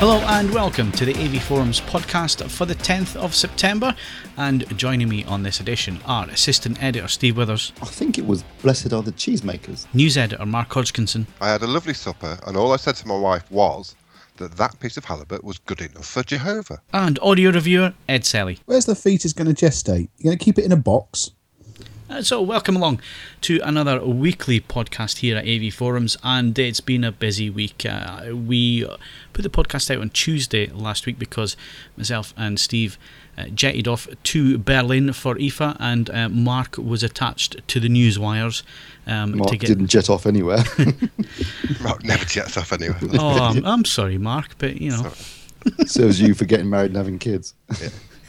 Hello and welcome to the AV Forums podcast for the 10th of September, and joining me on this edition are Assistant Editor Steve Withers. I think it was Blessed Are the Cheesemakers. News Editor Mark Hodgkinson. I had a lovely supper and all I said to my wife was that piece of halibut was good enough for Jehovah. And Audio Reviewer Ed Selly. Where's the fetus going to gestate? You're going to keep it in a box? So welcome along to another weekly podcast here at AV Forums, and it's been a busy week. We put the podcast out on Tuesday last week because myself and Steve jetted off to Berlin for IFA, and Mark was attached to the news wires. Mark didn't jet off anywhere. Mark never jets off anywhere. Oh, I'm sorry, Mark, but you know. Serves you for getting married and having kids. Yeah.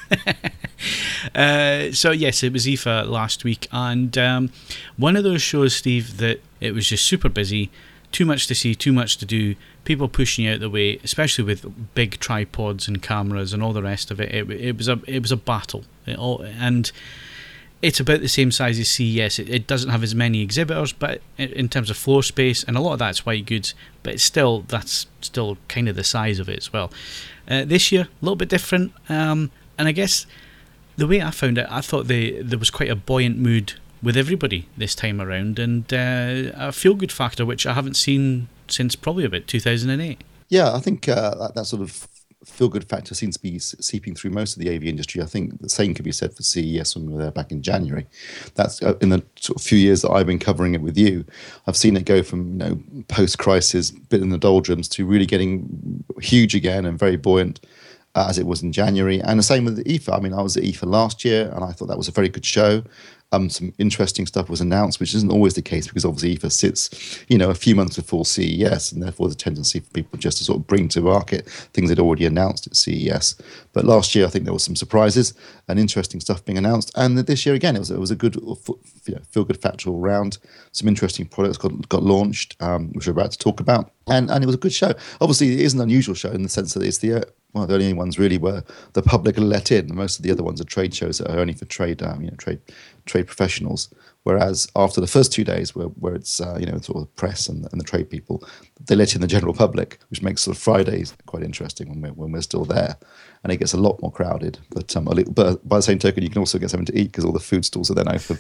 So yes, it was IFA last week, and one of those shows, Steve, that it was just super busy, too much to see, too much to do, people pushing you out the way, especially with big tripods and cameras and all the rest of it. It was a battle, and it's about the same size as CES. It doesn't have as many exhibitors, but in terms of floor space, and a lot of that's white goods, but that's still kind of the size of it as well. This year, a little bit different. And I guess the way I found it, I thought there was quite a buoyant mood with everybody this time around, and a feel-good factor which I haven't seen since probably about 2008. Yeah, I think that sort of feel-good factor seems to be seeping through most of the AV industry. I think the same could be said for CES when we were there back in January. That's in the sort of few years that I've been covering it with you, I've seen it go from post-crisis, bit in the doldrums, to really getting huge again and very buoyant. As it was in January, and the same with the IFA. I mean, I was at IFA last year, and I thought that was a very good show. Some interesting stuff was announced, which isn't always the case because obviously IFA sits, a few months before CES, and therefore the tendency for people just to sort of bring to market things they'd already announced at CES. But last year, I think there was some surprises and interesting stuff being announced, and this year again, it was a good feel-good factor all round. Some interesting products got launched, which we're about to talk about, and it was a good show. Obviously, it is an unusual show in the sense that it's the only ones really where the public are let in. Most of the other ones are trade shows that are only for trade professionals. Whereas after the first 2 days, where it's sort of the press and the trade people, they let in the general public, which makes sort of Fridays quite interesting when we're still there, and it gets a lot more crowded. But by the same token, you can also get something to eat because all the food stalls are then open.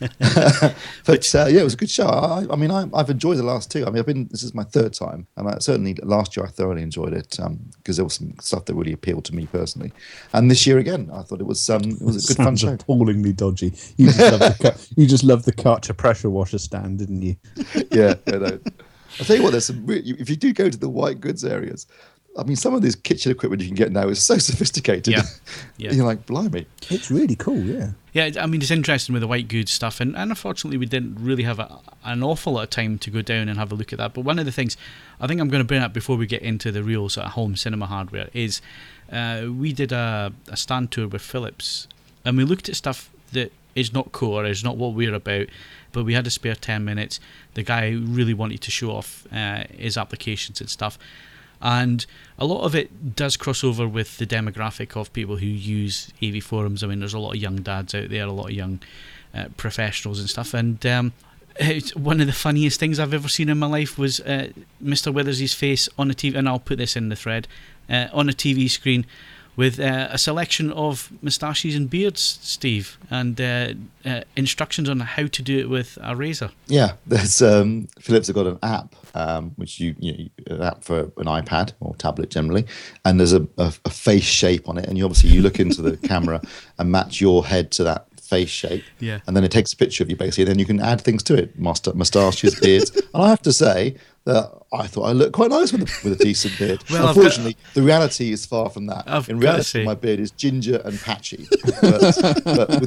It was a good show. I've enjoyed the last two. I mean, this is my third time, and certainly last year I thoroughly enjoyed it because there was some stuff that really appealed to me personally. And this year again, I thought it was a good fun show. Appallingly dodgy. You just love the Karcher pressure washer stand, didn't you? Yeah. I'll tell you what, there's some if you do go to the white goods areas, I mean, some of this kitchen equipment you can get now is so sophisticated. Yeah. You're like, blimey. It's really cool, yeah. Yeah, I mean, it's interesting with the white goods stuff, and unfortunately we didn't really have an awful lot of time to go down and have a look at that. But one of the things I think I'm going to bring up before we get into the real sort of home cinema hardware is we did a stand tour with Philips, and we looked at stuff that is not core, is not what we're about, but we had a spare 10 minutes. The guy really wanted to show off his applications and stuff. And a lot of it does cross over with the demographic of people who use AV Forums. I mean, there's a lot of young dads out there, a lot of young professionals and stuff. And one of the funniest things I've ever seen in my life was Mr. Withers' face on a TV, and I'll put this in the thread, on a TV screen with a selection of moustaches and beards, Steve, and instructions on how to do it with a razor. Yeah, there's Philips have got an app, which an app for an iPad or tablet generally, and there's a face shape on it, and you look into the camera and match your head to that face shape, and then it takes a picture of you basically, and then you can add things to it, moustaches, beards, and I have to say that I thought I looked quite nice with a decent beard. Well, unfortunately, the reality is far from that. In reality, my beard is ginger and patchy. But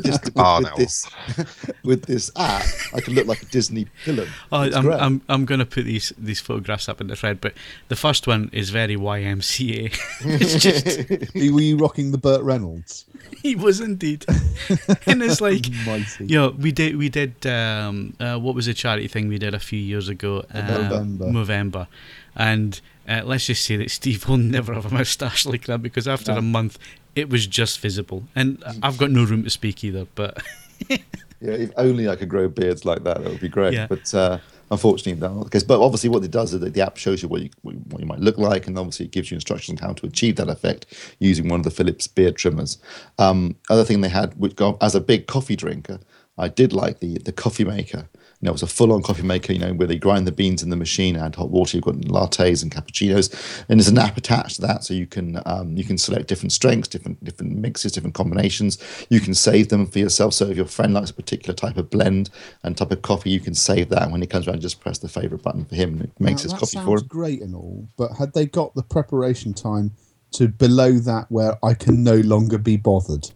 with this app, I can look like a Disney villain. I'm going to put these photographs up in the thread, but the first one is very YMCA. It's just were you rocking the Burt Reynolds? He was indeed, and it's like, mighty. We did. What was the charity thing we did a few years ago? November. And let's just say that Steve will never have a moustache like that, because after a month it was just visible, and I've got no room to speak either, but if only I could grow beards like that would be great. But Unfortunately, that's not the case. But obviously, what it does is that the app shows you what you might look like, and obviously it gives you instructions on how to achieve that effect using one of the Philips beard trimmers. Other thing they had, which as a big coffee drinker, I did like the coffee maker. It was a full-on coffee maker, where they grind the beans in the machine, add hot water. You've got lattes and cappuccinos, and there's an app attached to that, so you can select different strengths, different mixes, different combinations. You can save them for yourself. So if your friend likes a particular type of blend and type of coffee, you can save that. And when he comes around, just press the favorite button for him, and it makes his coffee for him. That sounds great and all, but had they got the preparation time to below that where I can no longer be bothered?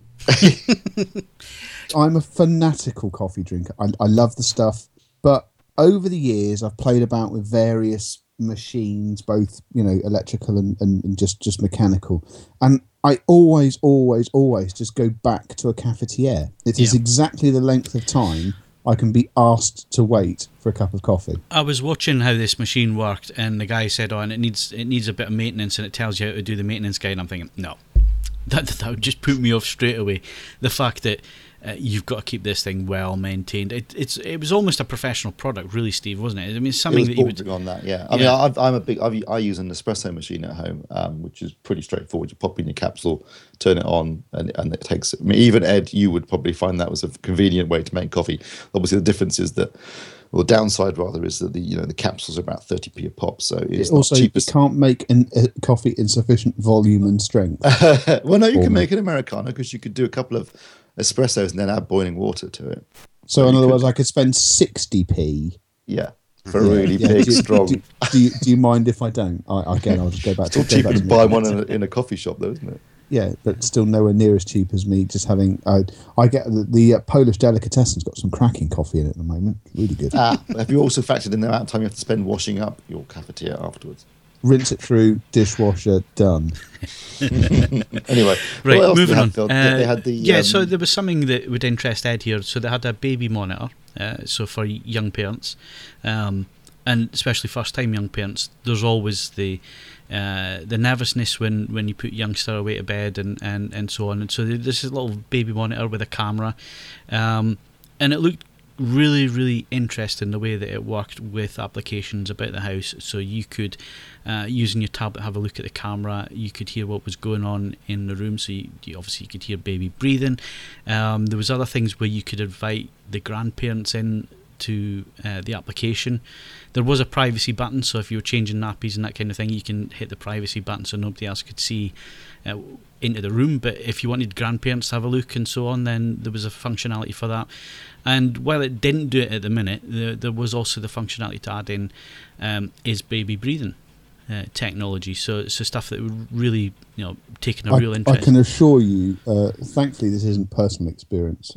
I'm a fanatical coffee drinker. I love the stuff. But over the years, I've played about with various machines, both electrical and just mechanical, and I always just go back to a cafetiere. It is exactly the length of time I can be asked to wait for a cup of coffee. I was watching how this machine worked, and the guy said, and it needs a bit of maintenance, and it tells you how to do the maintenance guide. And I'm thinking, no, that would just put me off straight away. The fact that you've got to keep this thing well maintained. It was almost a professional product, really, Steve, wasn't it? I mean, it's something that you would on that. Yeah, I mean, I use an espresso machine at home, which is pretty straightforward. You pop in your capsule, turn it on, and it takes. I mean, even Ed, you would probably find that was a convenient way to make coffee. Obviously, the difference is that. Well, the downside rather is that the capsules are about 30p a pop, so it's also not cheap. You can't make coffee in sufficient volume and strength. Well, no, you can make an Americano because you could do a couple of espressos and then add boiling water to it. So in other words, I could spend 60p. Yeah, for a really big, strong. Do you mind if I don't? I'll just go back to. It's all cheaper to buy one in a coffee shop, though, isn't it? Yeah, but still nowhere near as cheap as me just having. I get the Polish Delicatessen's got some cracking coffee in it at the moment. Really good. Have you also factored in the amount of time you have to spend washing up your cafetiere afterwards? Rinse it through, dishwasher, done. Anyway, right, moving on. They had the so there was something that would interest Ed here. So they had a baby monitor. So for young parents, and especially first-time young parents, there's always the nervousness when you put youngster away to bed and so on. And so there's this little baby monitor with a camera, and it looked really, really interesting the way that it worked with applications about the house. So you could, using your tablet, have a look at the camera. You could hear what was going on in the room. So you obviously could hear baby breathing. There was other things where you could invite the grandparents in to the application. There was a privacy button, so if you were changing nappies and that kind of thing, you can hit the privacy button so nobody else could see into the room. But if you wanted grandparents to have a look and so on, then there was a functionality for that. And while it didn't do it at the minute, there was also the functionality to add in is baby breathing technology. So stuff that would really taken a real interest. I can assure you, thankfully this isn't personal experience,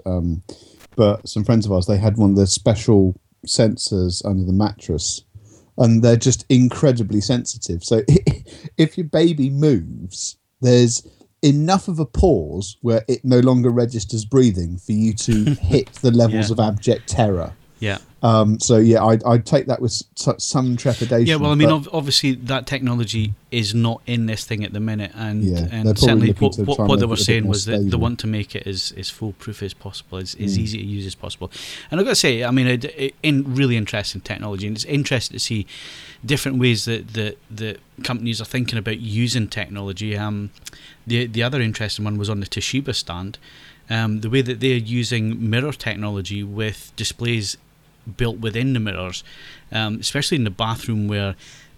but some friends of ours, they had one of the special sensors under the mattress, and they're just incredibly sensitive. So if your baby moves, there's enough of a pause where it no longer registers breathing for you to hit the levels of abject terror. Yeah. So yeah, I'd take that with some trepidation. Yeah, well, I mean, obviously that technology is not in this thing at the minute, and certainly what they were saying was that they want to make it as foolproof as possible, as easy to use as possible. And I've got to say, I mean, really interesting technology, and it's interesting to see different ways that companies are thinking about using technology. The other interesting one was on the Toshiba stand. The way that they're using mirror technology with displays built within the mirrors, especially in the bathroom where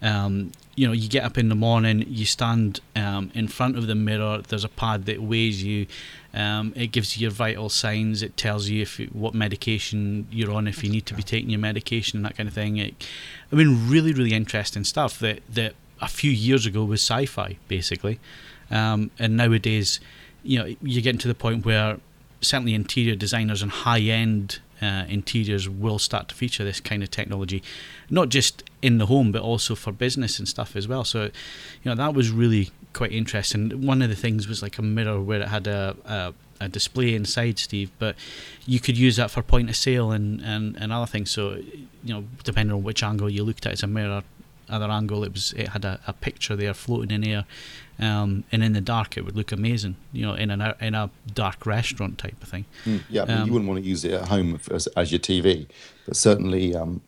you get up in the morning, you stand in front of the mirror, there's a pad that weighs you, it gives you your vital signs, it tells you what medication you're on, if you need to be taking your medication and that kind of thing. Really, really interesting stuff that a few years ago was sci-fi, basically. And nowadays, you're getting to the point where certainly interior designers and high-end interiors will start to feature this kind of technology, not just in the home but also for business and stuff as well. So that was really quite interesting. One of the things was like a mirror where it had a display inside, Steve, but you could use that for point of sale and other things. So depending on which angle you looked at, it's a mirror. Other angle, it had a picture there floating in air, and in the dark it would look amazing, in a dark restaurant type of thing. Yeah, but you wouldn't want to use it at home as your TV, but certainly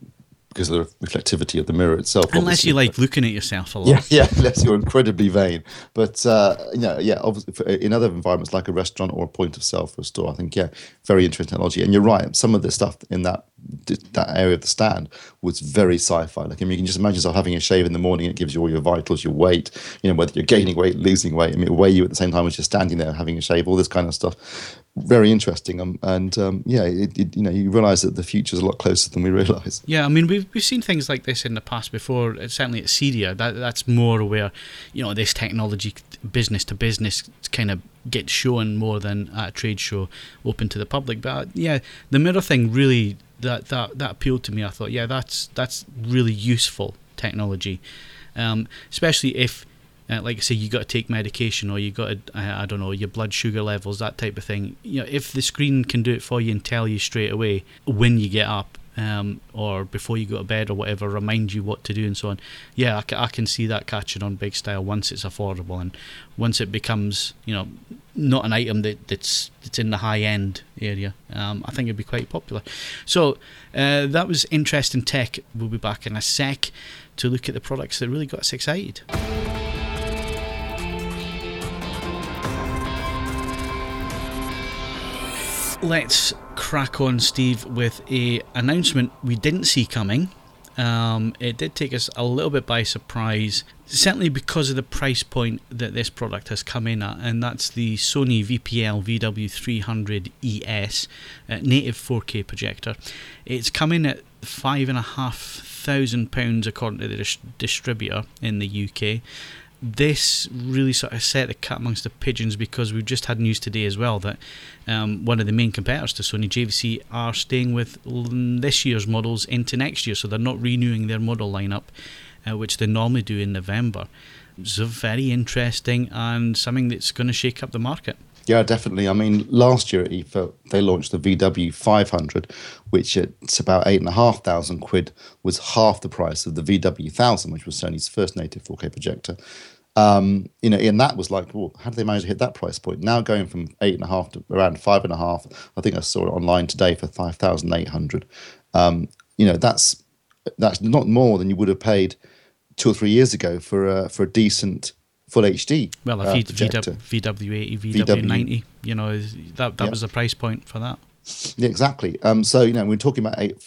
because of the reflectivity of the mirror itself. Unless obviously. you like looking at yourself a lot. Yeah, unless you're incredibly vain. But obviously in other environments like a restaurant or a point of sale for a store, I think very interesting technology. And you're right, some of the stuff in that area of the stand was very sci-fi. Like, I mean, you can just imagine yourself having a shave in the morning. It gives you all your vitals, your weight, whether you're gaining weight, losing weight. I mean, it'll weigh you at the same time as you're standing there having a shave. All this kind of stuff. Very interesting. You realise that the future is a lot closer than we realise. Yeah, I mean, we've seen things like this in the past before. Certainly at CEDIA, that's more where this technology, business to business, kind of gets shown more than at a trade show open to the public. But the mirror thing really that appealed to me. I thought, that's really useful technology, especially if. Like I say, you got to take medication, or you got to, I don't know, your blood sugar levels, that type of thing. If the screen can do it for you and tell you straight away when you get up, or before you go to bed or whatever, remind you what to do and so on. Yeah, I can see that catching on big style once it's affordable, and once it becomes, not an item that's in the high end area. I think it'd be quite popular. So that was interesting tech. We'll be back in a sec to look at the products that really got us excited. Let's crack on, Steve, with a announcement we didn't see coming. It did take us a little bit by surprise, certainly because of the price point that this product has come in at, and that's the Sony VPL VW300ES native 4K projector. It's come in at £5,500 according to the distributor in the UK. This really sort of set the cat amongst the pigeons, because we've just had news today as well that one of the main competitors to Sony, JVC, are staying with this year's models into next year, so they're not renewing their model lineup, which they normally do in November. So very interesting, and something that's going to shake up the market. Yeah, definitely. I mean, last year at IFA, they launched the VW 500, which it's about £8,500, was half the price of the VW 1000, which was Sony's first native 4K projector. And that was like, well, how did they manage to hit that price point? Now going from 8.5 to around 5.5, I think I saw it online today for 5,800. That's not more than you would have paid 2 or 3 years ago for a decent Full HD. Well, a VW80, VW90, that was the price point for that. Yeah, exactly. So we're talking about we're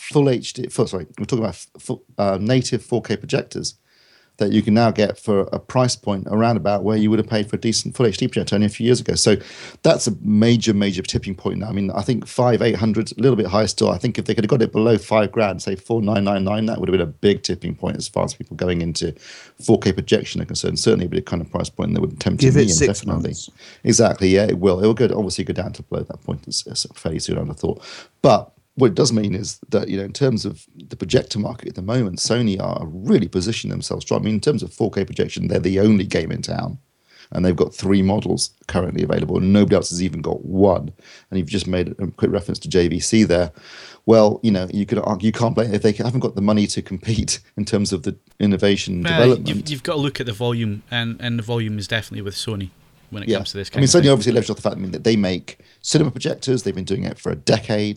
talking about native 4K projectors that you can now get for a price point around about where you would have paid for a decent Full HD projector only a few years ago. So that's a major tipping point now. I mean, I think 5,800, a little bit higher still. I think if they could have got it below £5,000, say 4,999, that would have been a big tipping point as far as people going into 4K projection are concerned. Certainly, a kind of price point that would tempt Give me it 6 definitely. months. Exactly. Yeah, it will. It will obviously go down to below that point fairly soon, I would have thought. But what it does mean is that, in terms of the projector market at the moment, Sony are really positioning themselves strong. I mean, in terms of 4K projection, they're the only game in town, and they've got 3 models currently available, and nobody else has even got one. And you've just made a quick reference to JVC there. Well, you could argue you can't blame if they haven't got the money to compete in terms of the innovation development. You've got to look at the volume, and the volume is definitely with Sony when it comes to this kind of Sony thing. obviously leveraged off the fact that they make cinema projectors. They've been doing it for a decade.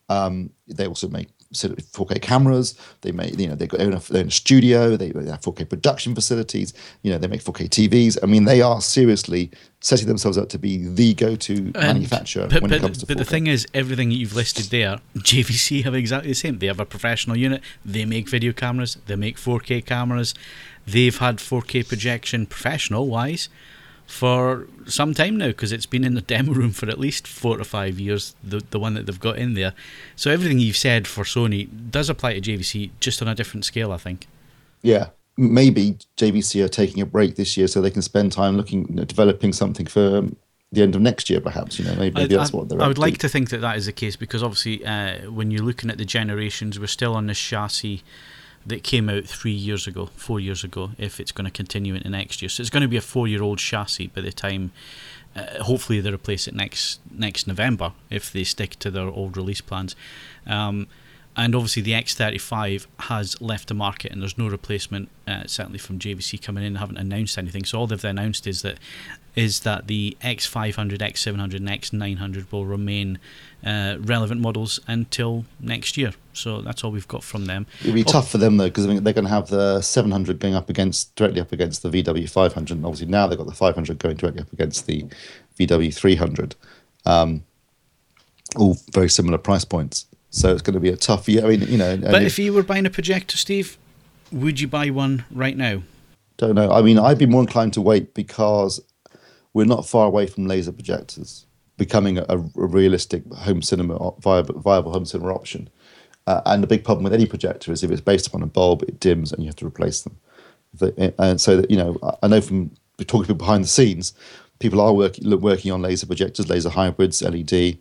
They also make 4K cameras. They make, they're in a studio. They have 4K production facilities. They make 4K TVs. I mean, they are seriously setting themselves up to be the go-to manufacturer when it comes to 4K. But the thing is, everything you've listed there, JVC have exactly the same. They have a professional unit. They make video cameras. They make 4K cameras. They've had 4K projection professional-wise for some time now, because it's been in the demo room for at least 4 to 5 years, the one that they've got in there. So everything you've said for Sony does apply to JVC, just on a different scale, I think. Yeah, maybe JVC are taking a break this year so they can spend time developing something for the end of next year, perhaps. Maybe that's what they're. I would like to think that is the case, because obviously when you're looking at the generations, we're still on this chassis that came out 4 years ago, if it's going to continue into next year. So it's going to be a 4-year-old chassis by the time, hopefully they replace it next November, if they stick to their old release plans. And obviously the X35 has left the market, and there's no replacement, certainly from JVC coming in. They haven't announced anything. So all they've announced is that the X500, X700 and X900 will remain relevant models until next year. So that's all we've got from them. It'll be tough for them, though, because they're going to have the 700 going directly up against the VW 500. And obviously now they've got the 500 going directly up against the VW 300. All very similar price points. So it's going to be a tough year. I mean, But if you were buying a projector, Steve, would you buy one right now? Don't know. I mean, I'd be more inclined to wait because we're not far away from laser projectors becoming a realistic home cinema, viable home cinema option. And the big problem with any projector is if it's based upon a bulb, it dims and you have to replace them. And so that, I know from talking to people behind the scenes, people are working on laser projectors, laser hybrids, LED,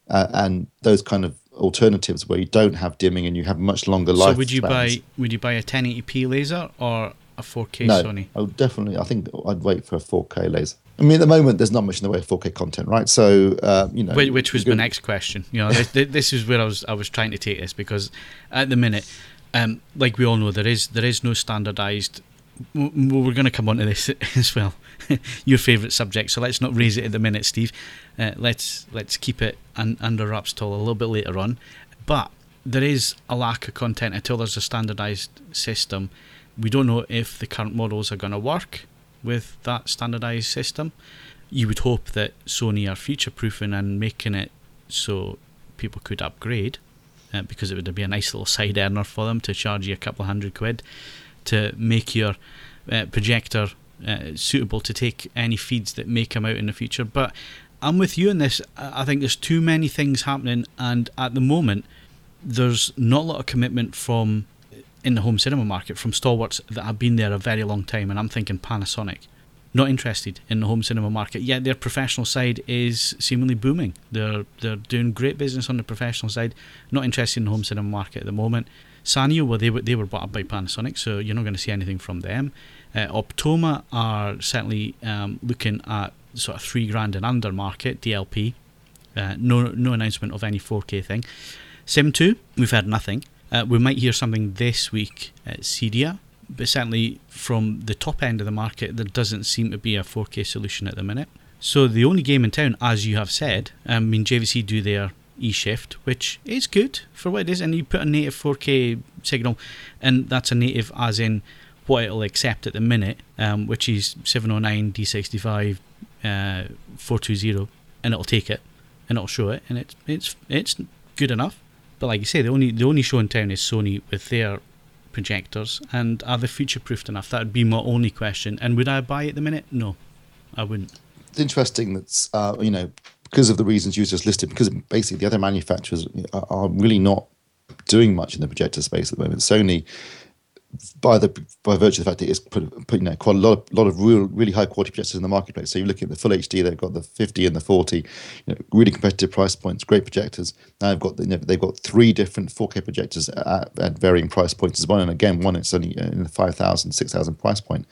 and those kind of alternatives where you don't have dimming and you have much longer life. So would you buy a 1080p laser or a 4K no, Sony? I think I'd wait for a 4K laser. I mean, at the moment, there's not much in the way of 4K content, right? So, which was my next question. This is where I was trying to take this, because at the minute, like we all know, there is no standardized. We're going to come on to this as well, your favourite subject. So let's not raise it at the minute, Steve. Let's keep it under wraps till a little bit later on. But there is a lack of content until there's a standardized system. We don't know if the current models are going to work with that standardized system. You would hope that Sony are future-proofing and making it so people could upgrade, because it would be a nice little side earner for them to charge you a couple of £100 to make your projector suitable to take any feeds that may come out in the future. But I'm with you on this. I think there's too many things happening, and at the moment there's not a lot of commitment from in the home cinema market from stalwarts that have been there a very long time, and I'm thinking Panasonic. Not interested in the home cinema market, yet their professional side is seemingly booming. They're doing great business on the professional side. Not interested in the home cinema market at the moment. Sanyo, well, they were bought up by Panasonic, so you're not going to see anything from them. Optoma are certainly looking at sort of $3,000 and under market, DLP. No announcement of any 4K thing. Sim2, we've heard nothing. We might hear something this week at CEDIA, but certainly from the top end of the market, there doesn't seem to be a 4K solution at the minute. So the only game in town, as you have said, JVC do their eShift, which is good for what it is, and you put a native 4K signal, and that's a native as in what it'll accept at the minute, which is 709, D65, 420, and it'll take it, and it'll show it, and it's good enough. But like you say, the only show in town is Sony with their projectors, and are they future-proofed enough? That would be my only question. And would I buy it at the minute? No, I wouldn't. It's interesting that because of the reasons you just listed, because basically the other manufacturers are really not doing much in the projector space at the moment. Sony, by virtue of the fact that it's put quite a lot of really high quality projectors in the marketplace. So you look at the full HD, they've got the 50 and the 40, really competitive price points, great projectors. Now they've got 3 different 4K projectors at varying price points as well. And again, one it's only in the 5,000, 6,000 price point.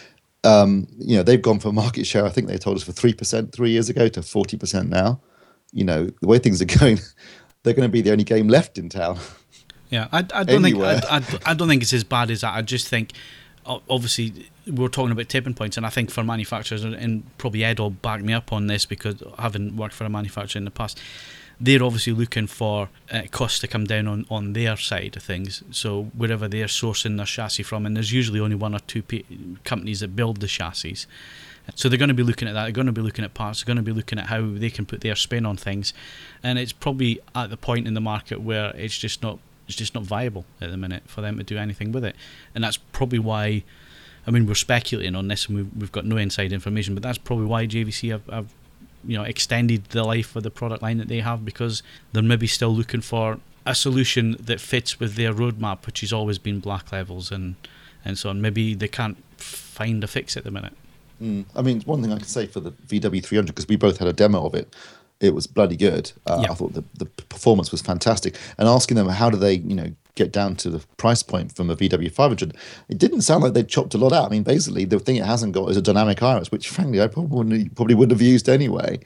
They've gone for market share. I think they told us for 3% 3 years ago to 40% now. The way things are going, they're going to be the only game left in town. Yeah, I don't think it's as bad as that. I just think, obviously, we're talking about tipping points, and I think for manufacturers, and probably Ed will back me up on this because having worked for a manufacturer in the past, they're obviously looking for costs to come down on their side of things. So wherever they're sourcing their chassis from, and there's usually only 1 or 2 companies that build the chassis. So they're going to be looking at that. They're going to be looking at parts. They're going to be looking at how they can put their spin on things, and it's probably at the point in the market where it's just not viable at the minute for them to do anything with it. And that's probably why, we're speculating on this and we've got no inside information, but that's probably why JVC have extended the life of the product line that they have, because they're maybe still looking for a solution that fits with their roadmap, which has always been black levels and so on. Maybe they can't find a fix at the minute. One thing I can say for the VW300, because we both had a demo of it, it was bloody good. I thought the performance was fantastic. And asking them how do they, get down to the price point from a VW500, it didn't sound like they chopped a lot out. Basically, the thing it hasn't got is a dynamic iris, which frankly I probably wouldn't have used anyway.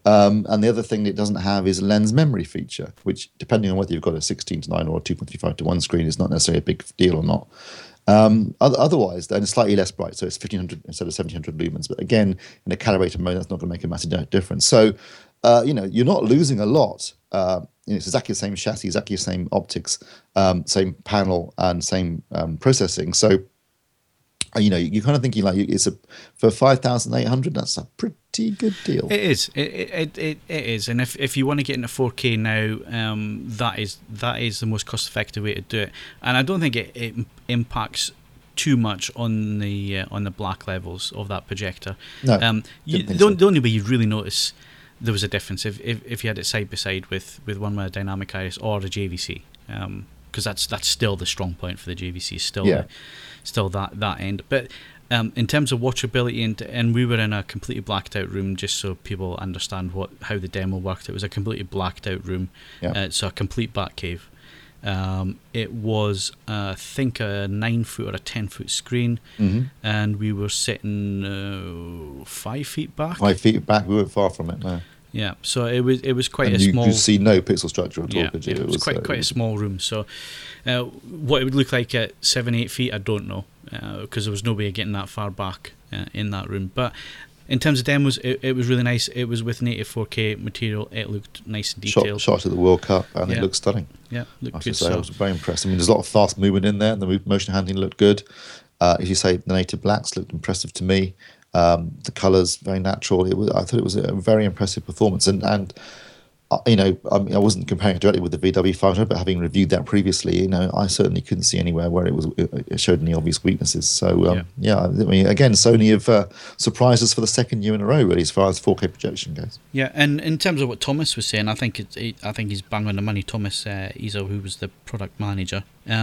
And the other thing it doesn't have is a lens memory feature, which, depending on whether you've got a 16:9 or a 2.35:1 screen, is not necessarily a big deal or not. Otherwise, then it's slightly less bright, so it's 1500 instead of 1700 lumens. But again, in a calibrated mode, that's not going to make a massive difference. So, you're not losing a lot. It's exactly the same chassis, exactly the same optics, same panel, and same processing. So, you're kind of thinking like for 5,800, that's a pretty good deal. It is. It is. And if you want to get into 4K now, that is the most cost-effective way to do it. And I don't think it impacts too much on the black levels of that projector. No, the only way you really notice there was a difference if you had it side by side with one with a dynamic iris or a JVC, because that's still the strong point for the JVC. Still that end. But in terms of watchability, and we were in a completely blacked out room, just so people understand how the demo worked. It was a completely blacked out room, so a complete back cave. It was, I think, a 9-foot or a 10-foot screen, and we were sitting 5 feet back. 5 feet back, we weren't far from it. No. Yeah, so it was quite and a small. You could see no pixel structure at all, could you? It was quite a small room. So, what it would look like at 7-8 feet, I don't know, because there was no way of getting that far back in that room. But in terms of demos, it was really nice. It was with native 4K material. It looked nice and detailed. Shot at the World Cup, and it looked stunning. Yeah, looked good. I was very impressed. I mean, there's a lot of fast movement in there, and the motion handling looked good. As you say, the native blacks looked impressive to me. The colours very natural. I thought it was a very impressive performance, and I wasn't comparing it directly with the VW500, but having reviewed that previously, I certainly couldn't see anywhere where it showed any obvious weaknesses. So I mean, again, Sony have surprised us for the second year in a row, really, as far as 4K projection goes. Yeah, and in terms of what Thomas was saying, I think he's bang on the money. Thomas Izo, who was the product manager,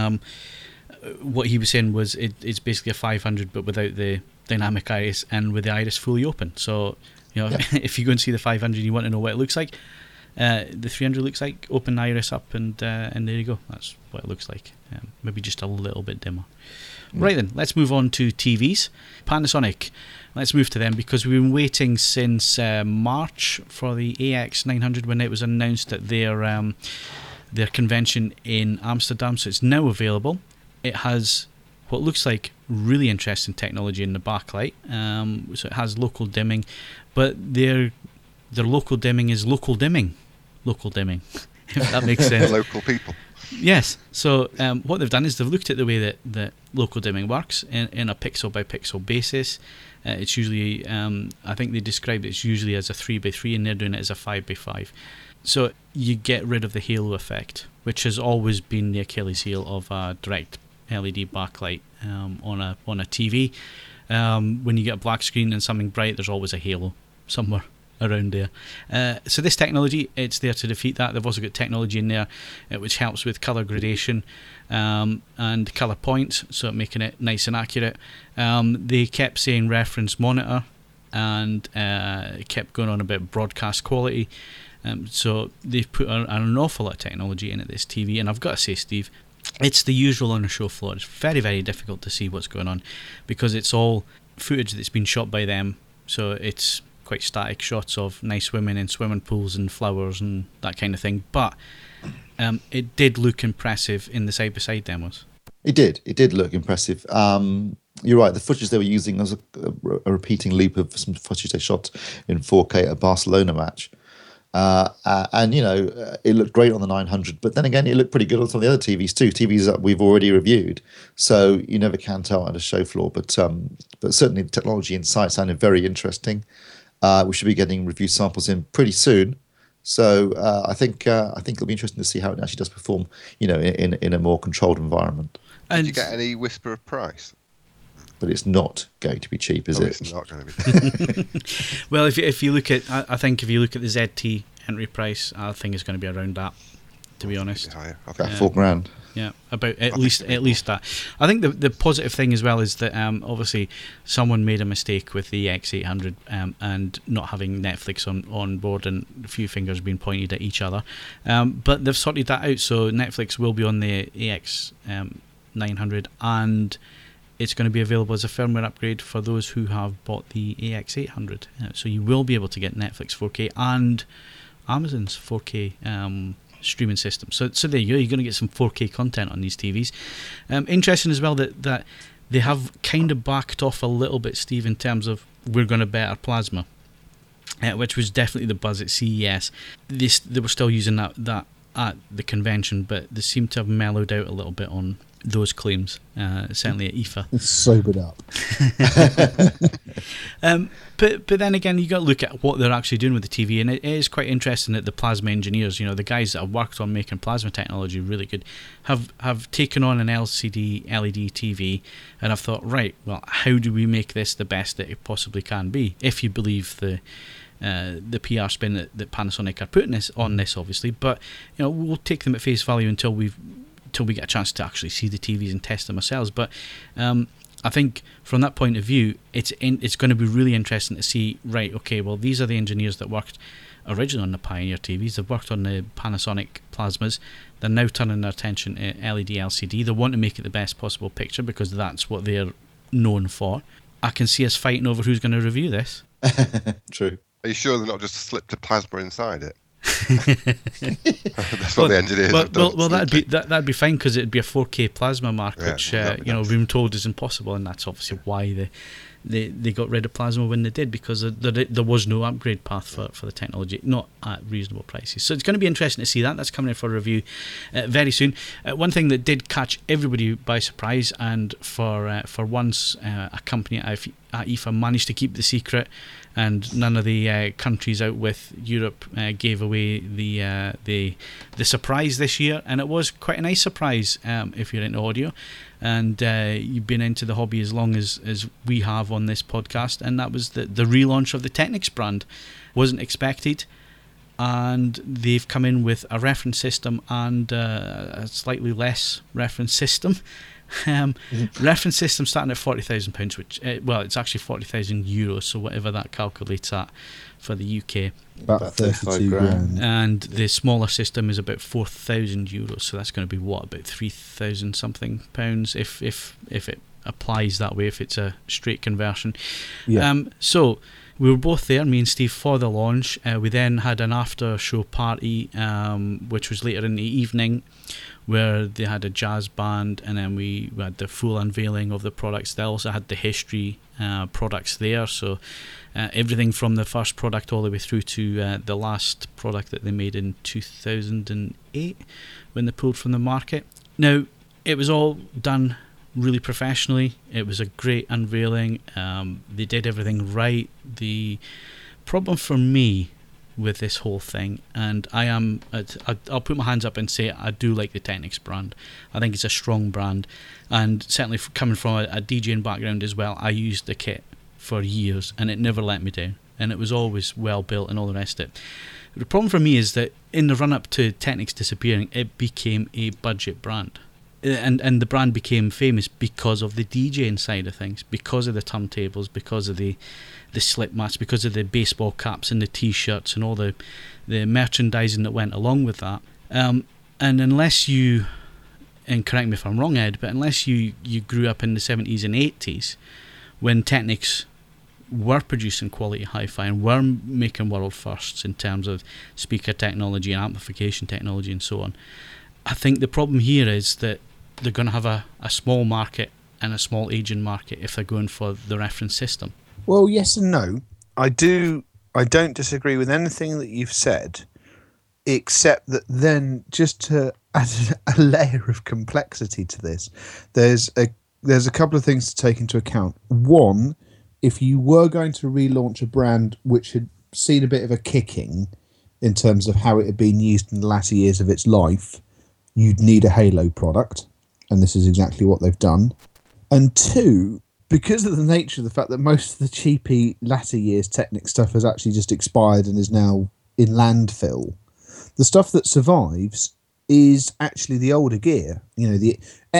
what he was saying was it's basically a 500, but without the dynamic iris and with the iris fully open. So if you go and see the 500 and you want to know what it looks like, the 300 looks like, open the iris up, and there you go. That's what it looks like. Maybe just a little bit dimmer. Right then, let's move on to TVs. Panasonic. Let's move to them, because we've been waiting since March for the AX900 when it was announced at their convention in Amsterdam. So it's now available. It has what looks like really interesting technology in the backlight. So it has local dimming, but their local dimming is local dimming. Local dimming, if that makes sense. Local people. Yes. So what they've done is they've looked at the way that local dimming works in a pixel by pixel basis. It's usually, I think they described it's usually as a 3x3, and they're doing it as a 5x5. So you get rid of the halo effect, which has always been the Achilles heel of a direct LED backlight on a TV. When you get a black screen and something bright, there's always a halo somewhere around there. So this technology, it's there to defeat that. They've also got technology in there which helps with color gradation and color points, so making it nice and accurate. They kept saying reference monitor, and kept going on about broadcast quality. So they've put an awful lot of technology into this TV, and I've got to say, Steve, it's the usual on the show floor. It's very, very difficult to see what's going on, because it's all footage that's been shot by them. So it's quite static shots of nice women in swimming pools and flowers and that kind of thing. But it did look impressive in the side-by-side demos. It did look impressive. You're right, the footage they were using was a repeating loop of some footage they shot in 4K at a Barcelona match. And it looked great on the 900, but then again, it looked pretty good on some of the other TVs too. TVs that we've already reviewed, so you never can tell at a show floor. But certainly, the technology inside sounded very interesting. We should be getting review samples in pretty soon, so I think it'll be interesting to see how it actually does perform, in a more controlled environment. Did you get any whisper of price? But it's not going to be cheap, is it? It's not going to be. Well, if you look at, I think if you look at the ZT entry price, I think it's going to be around that. To be honest, higher. About $4,000. Yeah, about at least that. I think the positive thing as well is that obviously someone made a mistake with the X800 and not having Netflix on board, and a few fingers being pointed at each other. But they've sorted that out, so Netflix will be on the AX900 and it's going to be available as a firmware upgrade for those who have bought the AX800. So you will be able to get Netflix 4K and Amazon's 4K streaming system. So there you go. You're going to get some 4K content on these TVs. Interesting as well that they have kind of backed off a little bit, Steve, in terms of we're going to better plasma, which was definitely the buzz at CES. They were still using that at the convention, but they seem to have mellowed out a little bit on those claims, certainly at IFA. It's sobered up. But then again, you got to look at what they're actually doing with the TV, and it is quite interesting that the plasma engineers, the guys that have worked on making plasma technology really good, have taken on an LCD LED TV and have thought, right, well, how do we make this the best that it possibly can be? If you believe the PR spin that Panasonic are putting on this, obviously, but we'll take them at face value until we get a chance to actually see the TVs and test them ourselves. But I think from that point of view, it's going to be really interesting to see, right, okay, well, these are the engineers that worked originally on the Pioneer TVs. They've worked on the Panasonic plasmas. They're now turning their attention to LED LCD. They want to make it the best possible picture because that's what they're known for. I can see us fighting over who's going to review this. True. Are you sure they're not just slipped a plasma inside it? That's what the engineers have done. Well, that'd be fine because it'd be a 4K plasma mark, which room told is impossible, and that's obviously why they got rid of plasma when they did, because there was no upgrade path for the technology, not at reasonable prices. So it's going to be interesting to see that. That's coming in for a review very soon. One thing that did catch everybody by surprise, and for once a company at IFA managed to keep the secret, and none of the countries out with Europe gave away the surprise this year, and it was quite a nice surprise if you're into audio and you've been into the hobby as long as we have on this podcast, and that was the relaunch of the Technics brand. Wasn't expected, and they've come in with a reference system and a slightly less reference system. Reference system starting at £40,000, which it's actually €40,000, so whatever that calculates at for the UK, about 32 grand. And the smaller system is about €4,000, so that's going to be about 3,000 something pounds if it applies that way, if it's a straight conversion. So we were both there, me and Steve, for the launch. We then had an after show party, which was later in the evening, where they had a jazz band, and then we had the full unveiling of the products. They also had the history products there, so everything from the first product all the way through to the last product that they made in 2008 when they pulled from the market. Now, it was all done really professionally. It was a great unveiling. They did everything right. The problem for me with this whole thing, and I'll put my hands up and say I do like the Technics brand. I think it's a strong brand, and certainly coming from a DJing background as well, I used the kit for years and it never let me down, and it was always well built and all the rest of it. The problem for me is that in the run up to Technics disappearing, it became a budget brand. And the brand became famous because of the DJing side of things, because of the turntables, because of the slip mats, because of the baseball caps and the T-shirts and all the merchandising that went along with that. And unless you, and correct me if I'm wrong, Ed, but unless you grew up in the 70s and 80s when Technics were producing quality hi-fi and were making world firsts in terms of speaker technology and amplification technology and so on, I think the problem here is that they're going to have a small market and a small Asian market if they're going for the reference system. Well, yes and no. I don't disagree with anything that you've said, except that then, just to add a layer of complexity to this, there's a couple of things to take into account. One, if you were going to relaunch a brand which had seen a bit of a kicking in terms of how it had been used in the latter years of its life, you'd need a Halo product, and this is exactly what they've done. And two, because of the nature of the fact that most of the cheapy latter years Technics stuff has actually just expired and is now in landfill, the stuff that survives is actually the older gear. The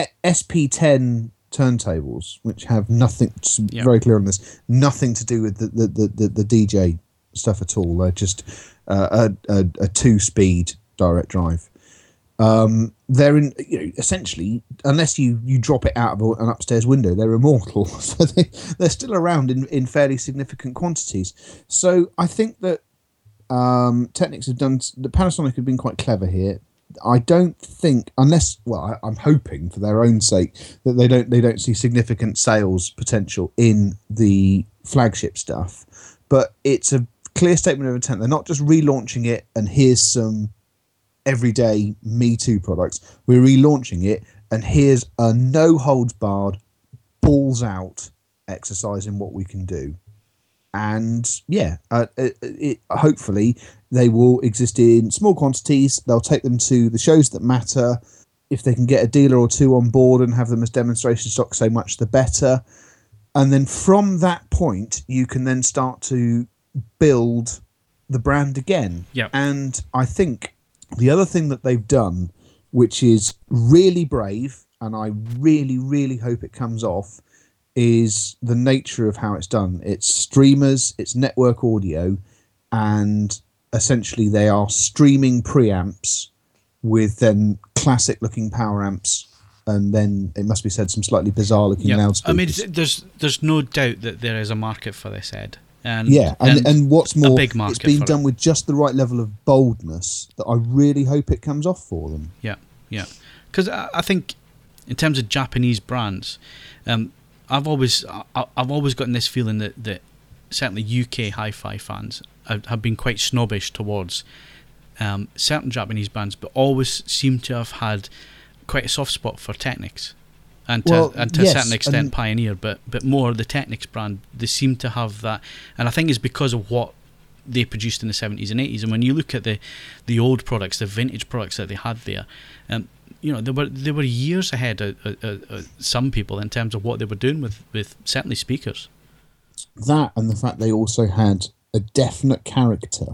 SP10 turntables, which have nothing, very clear on this, nothing to do with the DJ stuff at all. They're just a 2-speed direct drive. They're in, essentially, unless you drop it out of an upstairs window, they're immortal. So they're still around in fairly significant quantities. So I think that Technics have done, the Panasonic have been quite clever here. I don't think, unless, well, I'm hoping for their own sake that they don't see significant sales potential in the flagship stuff. But it's a clear statement of intent. They're not just relaunching it and here's some everyday Me Too products. We're relaunching it and here's a no holds barred, balls out exercise in what we can do. And hopefully they will exist in small quantities. They'll take them to the shows that matter. If they can get a dealer or two on board and have them as demonstration stock, so much the better. And then from that point, you can then start to build the brand again. Yep. And I think the other thing that they've done, which is really brave, and I really, really hope it comes off, is the nature of how it's done. It's streamers, it's network audio, and essentially they are streaming preamps with then classic looking power amps, and then it must be said some slightly bizarre looking loudspeakers. I mean, there's no doubt that there is a market for this, Ed. And what's more, a big market, it's been done with just the right level of boldness that I really hope it comes off for them. Yeah. Because I think in terms of Japanese brands, I've always gotten this feeling that certainly UK hi-fi fans have been quite snobbish towards certain Japanese bands, but always seem to have had quite a soft spot for Technics, and to a certain extent Pioneer, but more the Technics brand. They seem to have that, and I think it's because of what they produced in the 70s and 80s. And when you look at the old products, the vintage products that they had there, they were years ahead of some people in terms of what they were doing with certainly speakers. That and the fact they also had a definite character.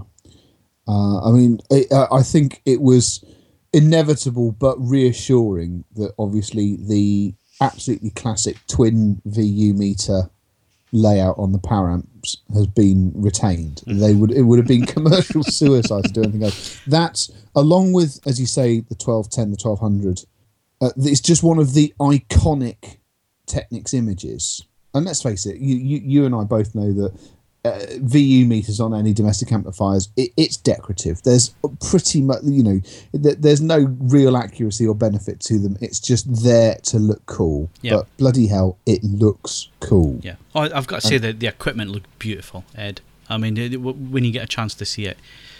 I think it was inevitable but reassuring that obviously the absolutely classic twin VU meter layout on the power amps has been retained. It would have been commercial suicide to do anything else. That's, along with, as you say, the 1210, the 1200, it's just one of the iconic Technics images. And let's face it, you and I both know that VU meters on any domestic amplifiers, it's decorative. There's pretty much, there's no real accuracy or benefit to them. It's just there to look cool. Yeah. But bloody hell, it looks cool. Yeah. Oh, I've got to say that the equipment looked beautiful, Ed. I mean, when you get a chance to see it,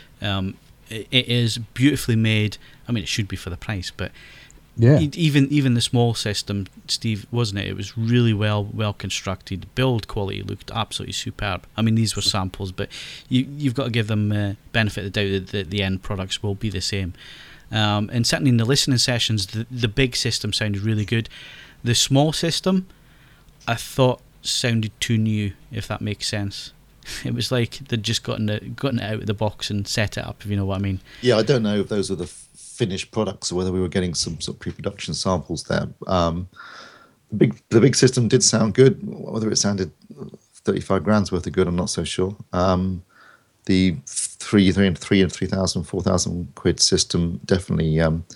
it is beautifully made. I mean, it should be for the price, but yeah, even the small system, Steve, wasn't it? It was really well constructed. Build quality looked absolutely superb. I mean, these were samples, but you've got to give them benefit of the doubt that the end products will be the same. And certainly in the listening sessions, the big system sounded really good. The small system, I thought, sounded too new, if that makes sense. It was like they'd just gotten it out of the box and set it up, if you know what I mean. Yeah, I don't know if those were the finished products or whether we were getting some sort of pre-production samples there. The big system did sound good. Whether it sounded 35 grand's worth of good, I'm not so sure. The 3,000, 4,000 quid system definitely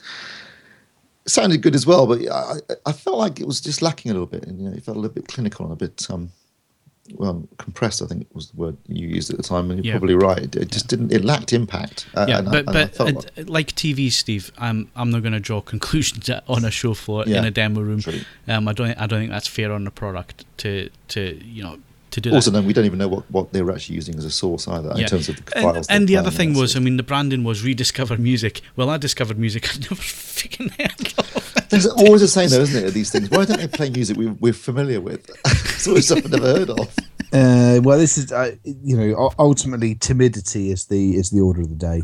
sounded good as well, but I felt like it was just lacking a little bit, and it felt a little bit clinical and a bit compressed, I think was the word you used at the time, and you're probably right. It just didn't. It lacked impact. But like TV, Steve, I'm not going to draw conclusions on a show floor in a demo room. I don't think that's fair on the product to do also, that. then we don't even know what they were actually using as a source either in terms of the files. And the other thing was, I mean, the branding was rediscover music. Well, I discovered music I'd never freaking heard of. There's always the same, though, isn't it? These things. Why don't they play music we're familiar with? It's always stuff I've never heard of. Well, this is ultimately timidity is the order of the day.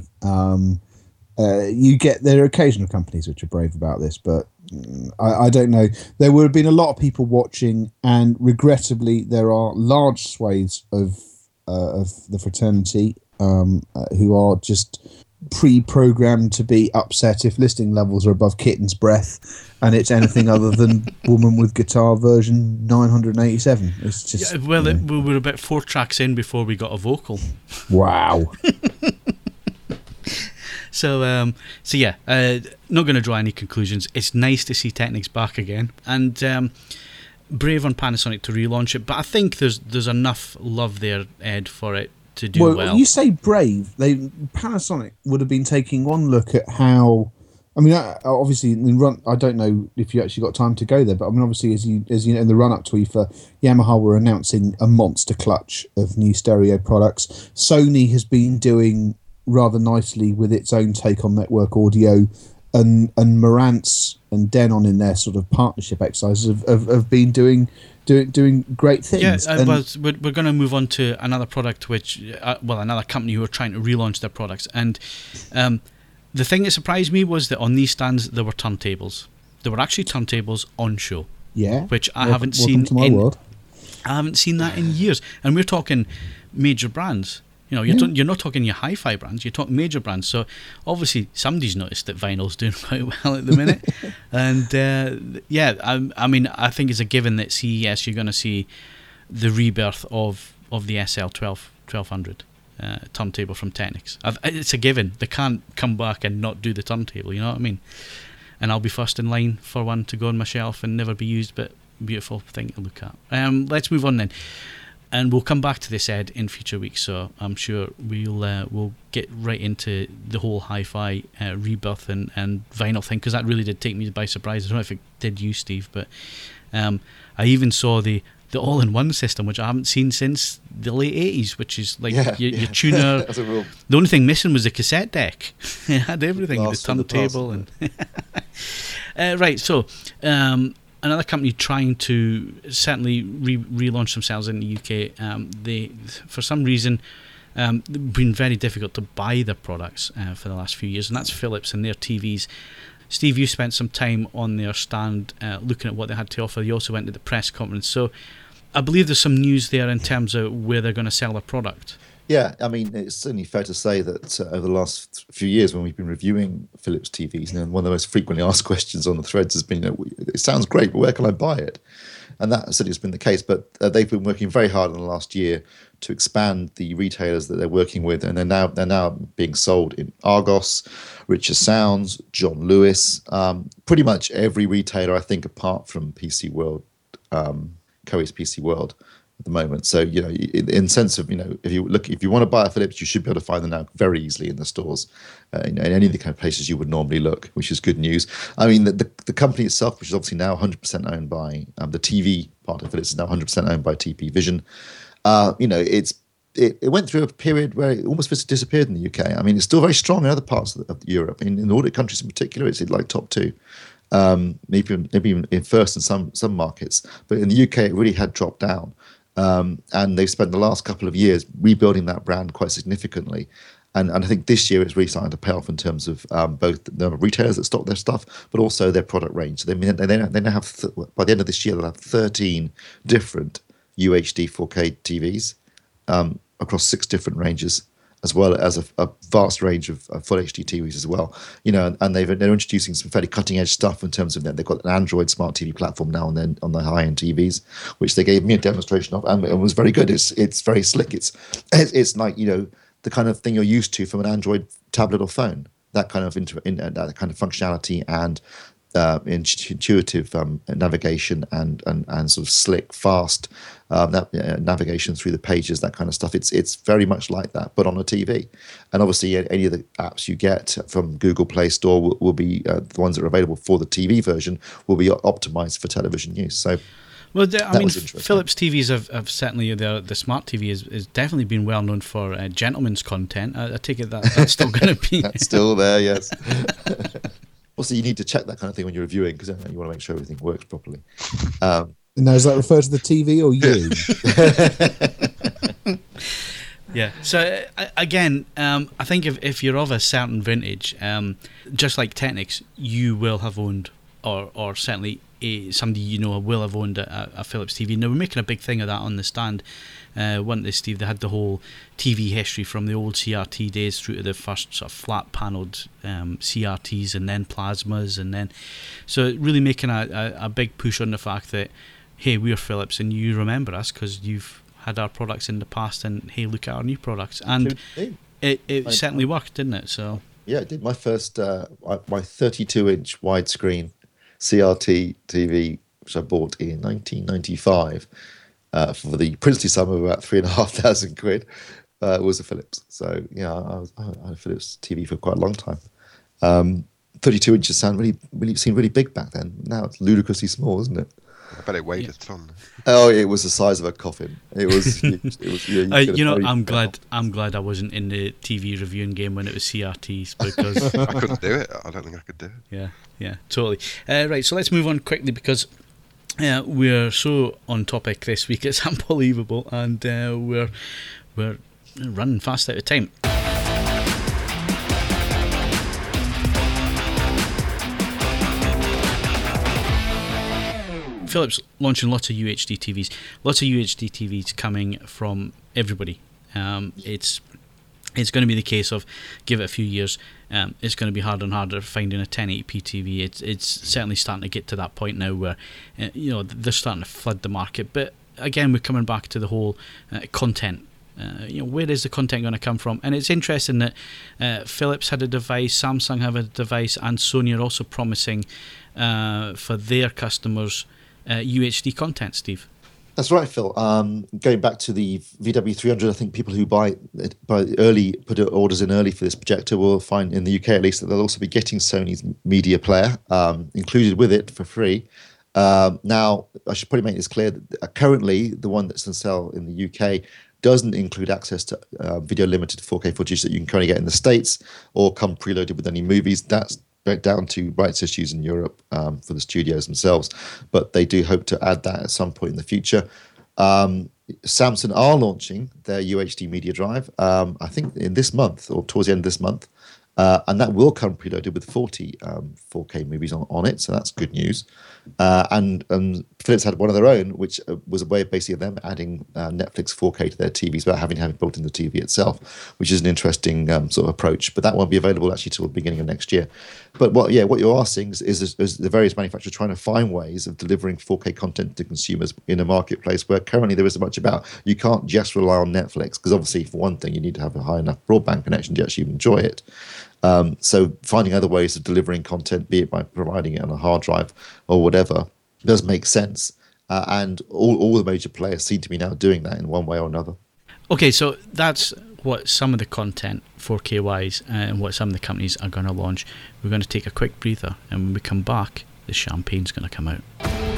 There are occasional companies which are brave about this, but I don't know. There would have been a lot of people watching, and regrettably, there are large swathes of the fraternity who are just pre-programmed to be upset if listing levels are above kitten's breath, and it's anything other than Woman with Guitar version 987. It's just we were about 4 tracks in before we got a vocal. Wow. So yeah, not going to draw any conclusions. It's nice to see Technics back again, and brave on Panasonic to relaunch it. But I think there's enough love there, Ed, for it to do well. You say brave. Panasonic would have been taking one look at how. I mean, obviously, I don't know if you actually got time to go there, but I mean, obviously, as you know, in the run-up to IFA, Yamaha were announcing a monster clutch of new stereo products. Sony has been doing rather nicely with its own take on network audio, and Marantz and Denon in their sort of partnership exercises have been doing great things. Yeah, we're going to move on to another product, which another company who are trying to relaunch their products, and the thing that surprised me was that on these stands there were turntables. There were actually turntables on show. Yeah, which I haven't seen. I haven't seen that in years, and we're talking major brands. You know, you're not talking your hi-fi brands. You're talking major brands. So obviously somebody's noticed that vinyl's doing quite well at the minute, and I mean, I think it's a given that CES you're going to see the rebirth of the SL 1200. Turntable from Technics. It's a given. They can't come back and not do the turntable, you know what I mean? And I'll be first in line for one to go on my shelf and never be used, but beautiful thing to look at. Let's move on then. And we'll come back to this, Ed, in future weeks, so I'm sure we'll get right into the whole hi-fi rebirth and vinyl thing, because that really did take me by surprise. I don't know if it did you, Steve, but I even saw the all-in-one system, which I haven't seen since the late 80s, which is like your tuner. The only thing missing was the cassette deck. It had everything, the turntable. And right, so another company trying to certainly relaunch themselves in the UK. They, for some reason, been very difficult to buy their products for the last few years, and that's Philips and their TVs. Steve, you spent some time on their stand looking at what they had to offer. You also went to the press conference. So I believe there's some news there in terms of where they're going to sell their product. Yeah, I mean, it's certainly fair to say that over the last few years when we've been reviewing Philips TVs, one of the most frequently asked questions on the threads has been, it sounds great, but where can I buy it? And that certainly has been the case, but they've been working very hard in the last year to expand the retailers that they're working with, and they're now being sold in Argos, Richer Sounds, John Lewis, pretty much every retailer, I think, apart from PC World, Coe's PC World at the moment. So, in sense of, if you want to buy a Philips, you should be able to find them now very easily in the stores, in any of the kind of places you would normally look, which is good news. I mean, the company itself, which is obviously now 100% owned by the TV part of Philips, is now 100% owned by TP Vision. It went through a period where it almost disappeared in the UK. I mean, it's still very strong in other parts of Europe. In the Nordic countries in particular, it's like top two. Maybe even in first in some markets. But in the UK, it really had dropped down. And they've spent the last couple of years rebuilding that brand quite significantly. And I think this year it's really starting to pay off in terms of both the number of retailers that stock their stuff, but also their product range. So they now have, by the end of this year, they'll have 13 different UHD 4K TVs across 6 different ranges, as well as a vast range of full HD TVs as well. And they're introducing some fairly cutting edge stuff in terms of they've got an Android smart TV platform now and then on the high end TVs, which they gave me a demonstration of, and it was very good. It's very slick. It's like the kind of thing you're used to from an Android tablet or phone. That kind of that kind of functionality and intuitive navigation and sort of slick, fast navigation through the pages, that kind of stuff. It's very much like that, but on a TV. And obviously, any of the apps you get from Google Play Store will be the ones that are available for the TV version will be optimized for television use. So. Well, I mean, Philips TVs have certainly, the smart TV is definitely been well known for gentlemen's content. I take it that's still going to be. That's still there, yes. Also, you need to check that kind of thing when you're reviewing, because you want to make sure everything works properly. Now, does that refer to the TV or you? Yeah. So again, I think if you're of a certain vintage, just like Technics, you will have owned, or certainly somebody will have owned a Philips TV. Now, we're making a big thing of that on the stand. Wasn't they, Steve? They had the whole TV history from the old CRT days through to the first sort of flat-panelled CRTs, and then plasmas, and then so really making a big push on the fact that, hey, we're Philips and you remember us because you've had our products in the past, and hey, look at our new products. And it certainly worked, didn't it? So Yeah, I did. My first, my 32-inch widescreen CRT TV, which I bought in 1995 for the princely sum of about £3,500, was a Philips. So yeah, I had a Philips TV for quite a long time. 32 inches seemed really big back then. Now it's ludicrously small, isn't it? I bet it weighed a ton. Oh, it was the size of a coffin. It was. It was. Yeah, I'm glad I wasn't in the TV reviewing game when it was CRTs, because I couldn't do it. I don't think I could do it. Yeah, totally. Right, so let's move on quickly, because we're so on topic this week. It's unbelievable, and we're running fast out of time. Philips launching lots of UHD TVs. Lots of UHD TVs coming from everybody. It's going to be the case of, give it a few years, it's going to be harder and harder finding a 1080p TV. It's certainly starting to get to that point now where they're starting to flood the market. But again, we're coming back to the whole content. Where is the content going to come from? And it's interesting that Philips had a device, Samsung have a device, and Sony are also promising for their customers UHD content, Steve. That's right, Phil. Going back to the VW300, I think people who buy early, put orders in early for this projector will find, in the UK at least, that they'll also be getting Sony's media player included with it for free. Now, I should probably make this clear that currently the one that's on sale in the UK doesn't include access to video limited 4K footage that you can currently get in the States or come preloaded with any movies. That's down to rights issues in Europe for the studios themselves, but they do hope to add that at some point in the future. Samsung are launching their UHD media drive, I think in this month or towards the end of this month, and that will come preloaded with 40 4K movies on it, so that's good news. And Philips had one of their own, which was a way basically of them adding Netflix 4K to their TVs without having it built in the TV itself, which is an interesting sort of approach. But that won't be available actually till the beginning of next year. But what you are seeing is the various manufacturers trying to find ways of delivering 4K content to consumers in a marketplace where currently there isn't much about. You can't just rely on Netflix, because obviously, for one thing, you need to have a high enough broadband connection to actually enjoy it. So finding other ways of delivering content, be it by providing it on a hard drive or whatever, does make sense. And all the major players seem to be now doing that in one way or another. Okay, so that's what some of the content 4K wise and what some of the companies are going to launch. We're going to take a quick breather, and when we come back, the champagne's going to come out.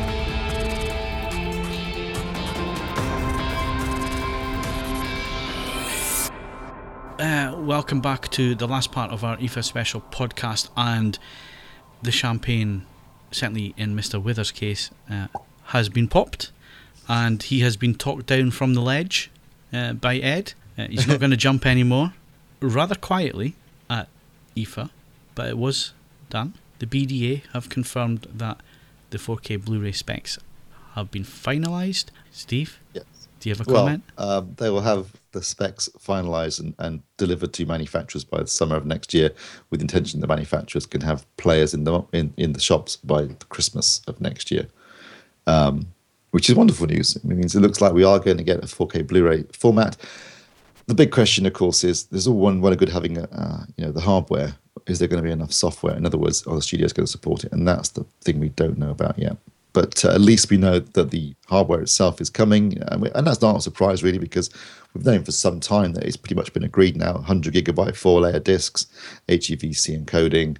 Welcome back to the last part of our IFA special podcast, and the champagne, certainly in Mr. Withers' case, has been popped, and he has been talked down from the ledge by Ed. He's not going to jump anymore. Rather quietly at IFA, but it was done. The BDA have confirmed that the 4K Blu-ray specs have been finalised. Steve? Yes. Do you have a comment? They will have the specs finalised and delivered to manufacturers by the summer of next year, with the intention the manufacturers can have players in the shops by Christmas of next year, which is wonderful news. It means it looks like we are going to get a 4K Blu-ray format. The big question, of course, is there's all one good having the hardware. Is there going to be enough software? In other words, are the studios going to support it? And that's the thing we don't know about yet. But at least we know that the hardware itself is coming. And that's not a surprise, really, because we've known for some time that it's pretty much been agreed now. 100 gigabyte 4-layer discs, HEVC encoding.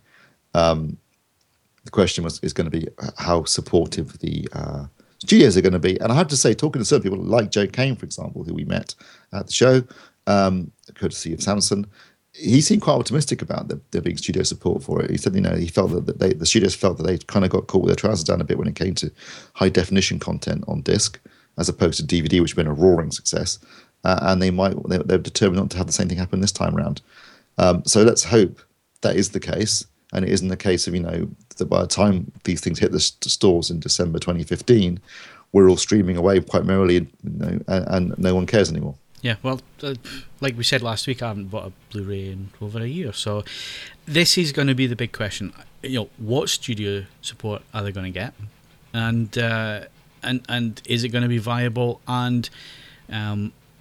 The question is going to be how supportive the studios are going to be. And I have to say, talking to certain people like Joe Kane, for example, who we met at the show, courtesy of Samsung, he seemed quite optimistic about there being studio support for it. He said, he felt that the studios felt that they kind of got caught with their trousers down a bit when it came to high definition content on disc, as opposed to DVD, which has been a roaring success. And they're determined not to have the same thing happen this time around. So let's hope that is the case, and it isn't the case of that by the time these things hit the stores in December 2015, we're all streaming away quite merrily, and no one cares anymore. Yeah, well, like we said last week, I haven't bought a Blu-ray in over a year, so this is going to be the big question. What studio support are they going to get, and is it going to be viable? And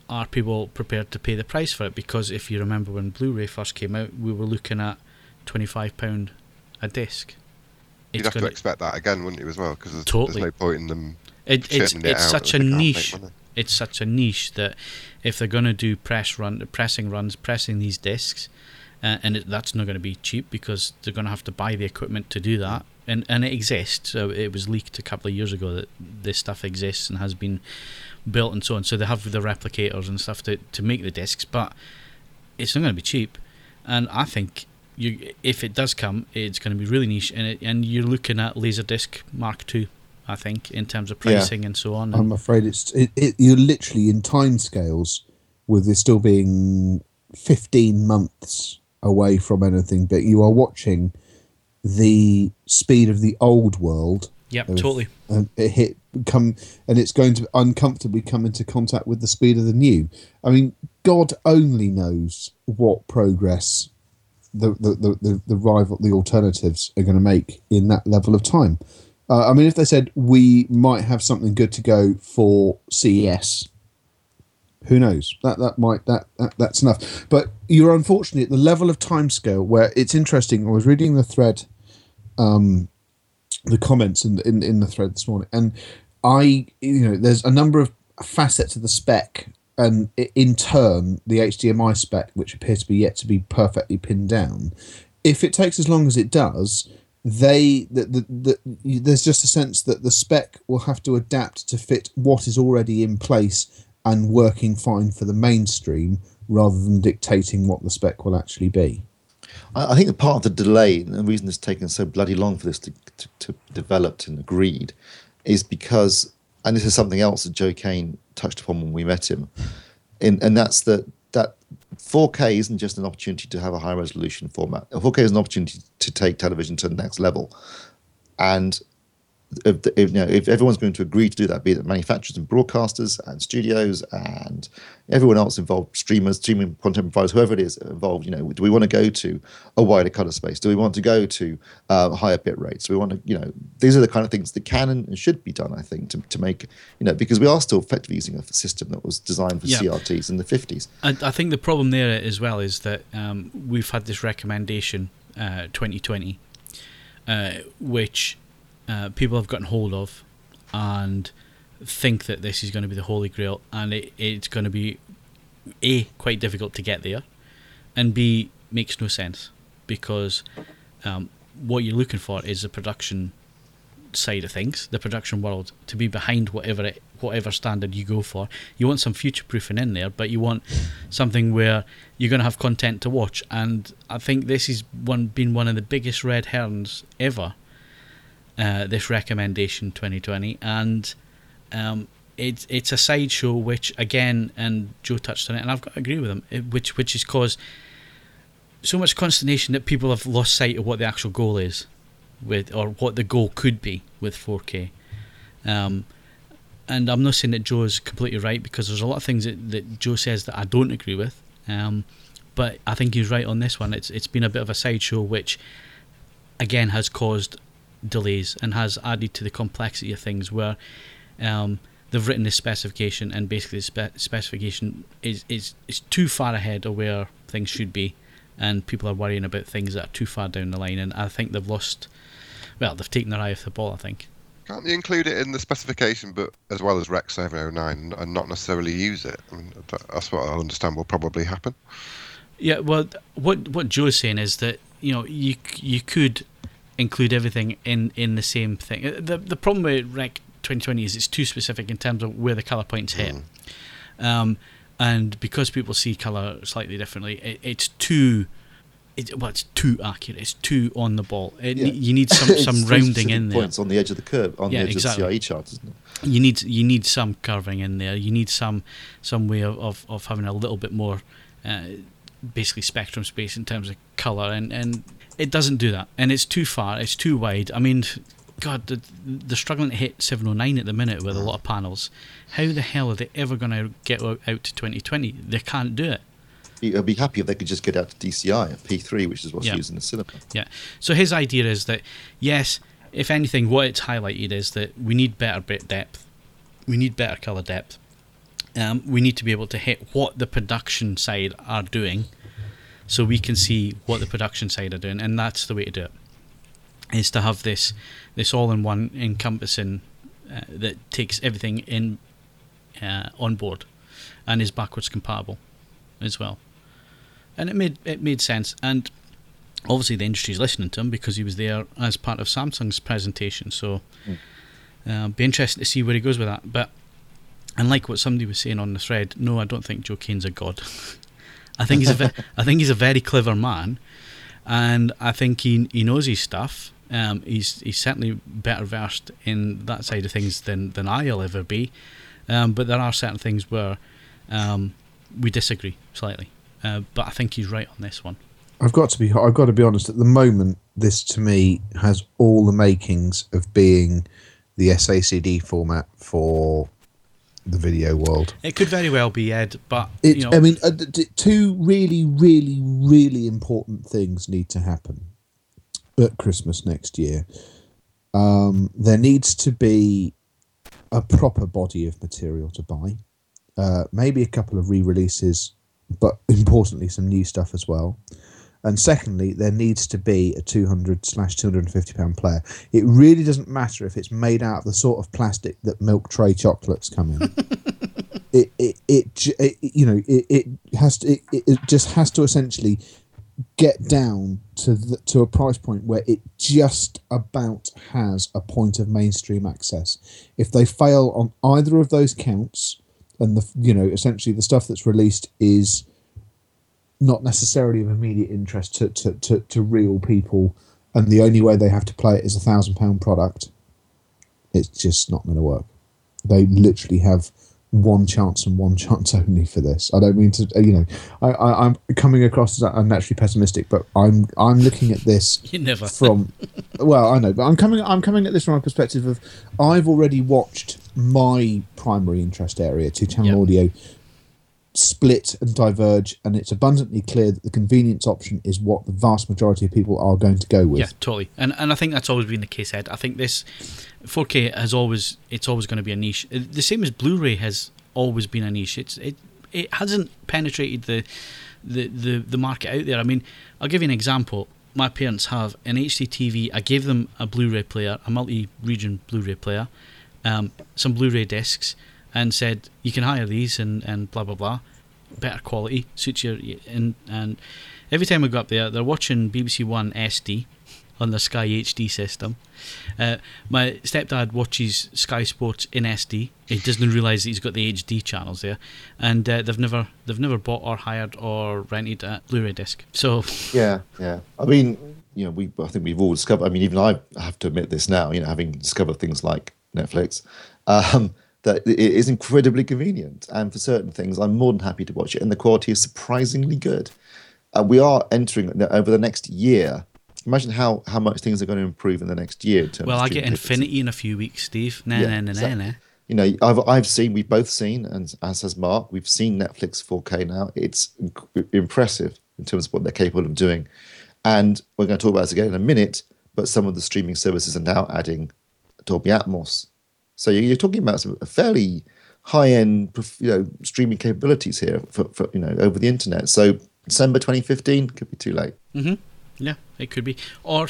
are people prepared to pay the price for it? Because if you remember when Blu-ray first came out, we were looking at £25 a disc. You'd have to expect that again, wouldn't you, as well? Because Totally. there's no point in them. It's out such a if they can't niche. make money. It's such a niche that if they're going to do pressing these discs, that's not going to be cheap because they're going to have to buy the equipment to do that. And it exists. So it was leaked a couple of years ago that this stuff exists and has been built and so on. So they have the replicators and stuff to make the discs, but it's not going to be cheap. And I think if it does come, it's going to be really niche, and you're looking at Laserdisc Mark II, I think, in terms of pricing and so on. I'm afraid you're literally in timescales with this still being 15 months away from anything, but you are watching the speed of the old world. Yep, totally. And it's going to uncomfortably come into contact with the speed of the new. I mean, God only knows what progress the alternatives are going to make in that level of time. I mean, if they said we might have something good to go for CES, who knows? That's enough. But you're unfortunately at the level of timescale where it's interesting. I was reading the thread, the comments in the thread this morning, and there's a number of facets of the spec, and in turn the HDMI spec, which appears to be yet to be perfectly pinned down. If it takes as long as it does, there's just a sense that the spec will have to adapt to fit what is already in place and working fine for the mainstream, rather than dictating what the spec will actually be. I think that part of the delay, and the reason it's taken so bloody long for this to developed and agreed, is because, and this is something else that Joe Kane touched upon when we met him, and that's that 4K isn't just an opportunity to have a high resolution format. 4K is an opportunity to take television to the next level, and if everyone's going to agree to do that, be it manufacturers and broadcasters and studios and everyone else involved, streaming content providers, whoever it is involved, do we want to go to a wider color space? Do we want to go to higher bit rates? Do we want to, these are the kind of things that can and should be done, I think, to make, because we are still effectively using a system that was designed for CRTs in the 50s. I think the problem there as well is that we've had this recommendation 2020, which people have gotten hold of and think that this is going to be the holy grail, and it's going to be A, quite difficult to get there, and B, makes no sense, because what you're looking for is the production side of things, the production world, to be behind whatever standard you go for. You want some future proofing in there, but you want something where you're going to have content to watch, and I think this has been one of the biggest red herrings ever, this recommendation 2020, and it's a sideshow, which again, and Joe touched on it, and I've got to agree with him, which has caused so much consternation that people have lost sight of what the actual goal is or what the goal could be with 4K. And I'm not saying that Joe is completely right, because there's a lot of things that Joe says that I don't agree with, but I think he's right on this one. It's been a bit of a sideshow, which again has caused delays and has added to the complexity of things, where they've written this specification, and basically the specification is too far ahead of where things should be, and people are worrying about things that are too far down the line, and I think they've taken their eye off the ball, I think. Can't you include it in the specification, but as well as Rec 709, and not necessarily use it? I mean, that's what I understand will probably happen. Yeah, well, what Joe's saying is that you could include everything in the same thing. The problem with Rec 2020 is it's too specific in terms of where the colour points hit, and because people see colour slightly differently, it's too accurate. It's too on the ball. You need some rounding in there. Points on the edge of the curve, on the edge of the CIE chart, isn't it? You need some curving in there. You need some way of having a little bit more basically spectrum space in terms of colour, and it doesn't do that, and it's too far, it's too wide. I mean, God, they're struggling to hit 709 at the minute with a lot of panels. How the hell are they ever going to get out to 2020? They can't do it. I'd be happy if they could just get out to DCI, P3, which is what's used in the cinema. Yeah. So his idea is that, yes, if anything, what it's highlighted is that we need better bit depth, we need better colour depth, we need to be able to hit what the production side are doing, so we can see what the production side are doing, and that's the way to do it. Is to have this all-in-one encompassing that takes everything in on board, and is backwards compatible as well. And it made sense, and obviously the industry's listening to him because he was there as part of Samsung's presentation. So be interesting to see where he goes with that. But unlike what somebody was saying on the thread, no, I don't think Joe Kane's a god. I think he's a very clever man, and I think he knows his stuff. He's certainly better versed in that side of things than I'll ever be. But there are certain things where we disagree slightly. But I think he's right on this one. I've got to be honest. At the moment, this to me has all the makings of being the SACD format for the video world. It could very well be, Ed, but I mean, two really, really, really important things need to happen at Christmas next year. There needs to be a proper body of material to buy, maybe a couple of re-releases, but importantly some new stuff as well. And secondly, there needs to be a £200/250 player. It really doesn't matter if it's made out of the sort of plastic that milk tray chocolates come in. it just has to essentially get down to a price point where it just about has a point of mainstream access. If they fail on either of those counts, and essentially the stuff that's released is not necessarily of immediate interest to real people, and the only way they have to play it is a £1,000 product, it's just not going to work. They literally have one chance and one chance only for this. I don't mean to, I'm coming across as unnaturally pessimistic, but I'm looking at this from, well, I know, but I'm coming at this from a perspective of I've already watched my primary interest area, 2-channel audio, split and diverge, and it's abundantly clear that the convenience option is what the vast majority of people are going to go with. Yeah, totally. And I think that's always been the case, Ed. I think this 4K it's always going to be a niche. The same as Blu-ray has always been a niche. It hasn't penetrated the market out there. I mean, I'll give you an example. My parents have an HDTV. I gave them a Blu-ray player, a multi-region Blu-ray player, some Blu-ray discs, and said, you can hire these and blah blah blah, better quality, suits your, and every time we go up there, they're watching BBC One SD on the Sky HD system. My stepdad watches Sky Sports in SD. He doesn't realise that he's got the HD channels there, and they've never bought or hired or rented a Blu-ray disc. So yeah. I mean, I think we've all discovered. I mean, even I have to admit this now. Having discovered things like Netflix. That it is incredibly convenient, and for certain things I'm more than happy to watch it, and the quality is surprisingly good. We are entering over the next year. Imagine how much things are going to improve in the next year. Well, I get Infinity in a few weeks, Steve. Nah. I've seen, we've both seen, and as has Mark, we've seen Netflix 4K now. It's impressive in terms of what they're capable of doing, and we're going to talk about this again in a minute. But some of the streaming services are now adding Dolby Atmos. So you're talking about some fairly high-end, streaming capabilities here for over the internet. So December 2015 could be too late. Mm-hmm. Yeah, it could be, or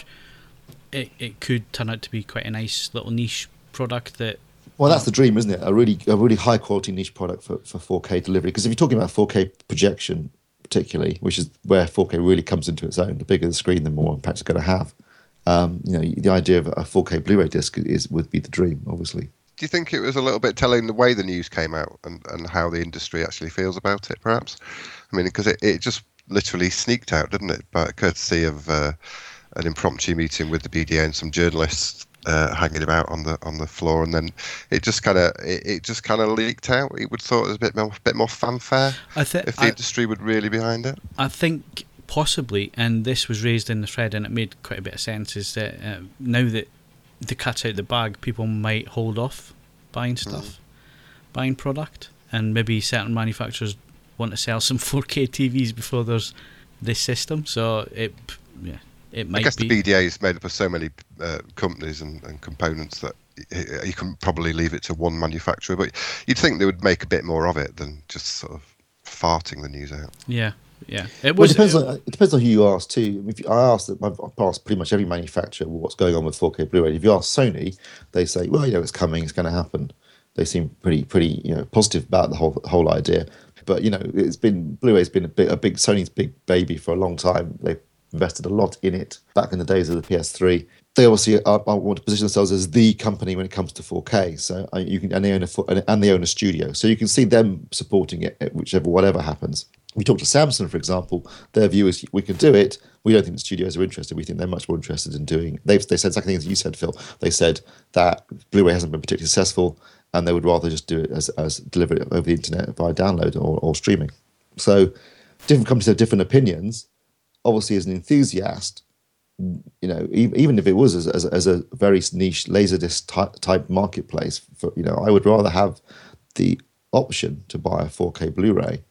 it could turn out to be quite a nice little niche product that. Well, that's the dream, isn't it? A really high-quality niche product for 4K delivery. Because if you're talking about 4K projection, particularly, which is where 4K really comes into its own, the bigger the screen, the more impact it's going to have. The idea of a 4K Blu-ray disc would be the dream, obviously. Do you think it was a little bit telling the way the news came out and how the industry actually feels about it, perhaps? I mean, because it just literally sneaked out, didn't it? By courtesy of an impromptu meeting with the BDA and some journalists hanging about on the floor, and then it just kind of leaked out. You would thought there was a bit more fanfare if the industry would really behind it. I think possibly, and this was raised in the thread, and it made quite a bit of sense. Is that now that the cat's out the bag, people might hold off buying stuff, buying product, and maybe certain manufacturers want to sell some 4K TVs before there's this system. So it might be. I guess the BDA is made up of so many companies and components that you can probably leave it to one manufacturer, but you'd think they would make a bit more of it than just sort of farting the news out. Yeah. It depends on who you ask too. I've asked pretty much every manufacturer what's going on with 4K Blu-ray. If you ask Sony, they say, well, it's coming, it's going to happen. They seem pretty positive about the whole idea. But Blu-ray's been a big Sony's big baby for a long time. They've invested a lot in it back in the days of the PS3. They obviously want to position themselves as the company when it comes to 4K. So they own a studio, so you can see them supporting it, whatever happens. We talked to Samsung, for example. Their view is we can do it. We don't think the studios are interested. We think they're much more interested in doing. They said exactly things you said, Phil. They said that Blu-ray hasn't been particularly successful, and they would rather just do it as deliver it over the internet via download or streaming. So different companies have different opinions. Obviously, as an enthusiast, even if it was as a very niche Laserdisc type marketplace, I would rather have the option to buy a 4K Blu-ray,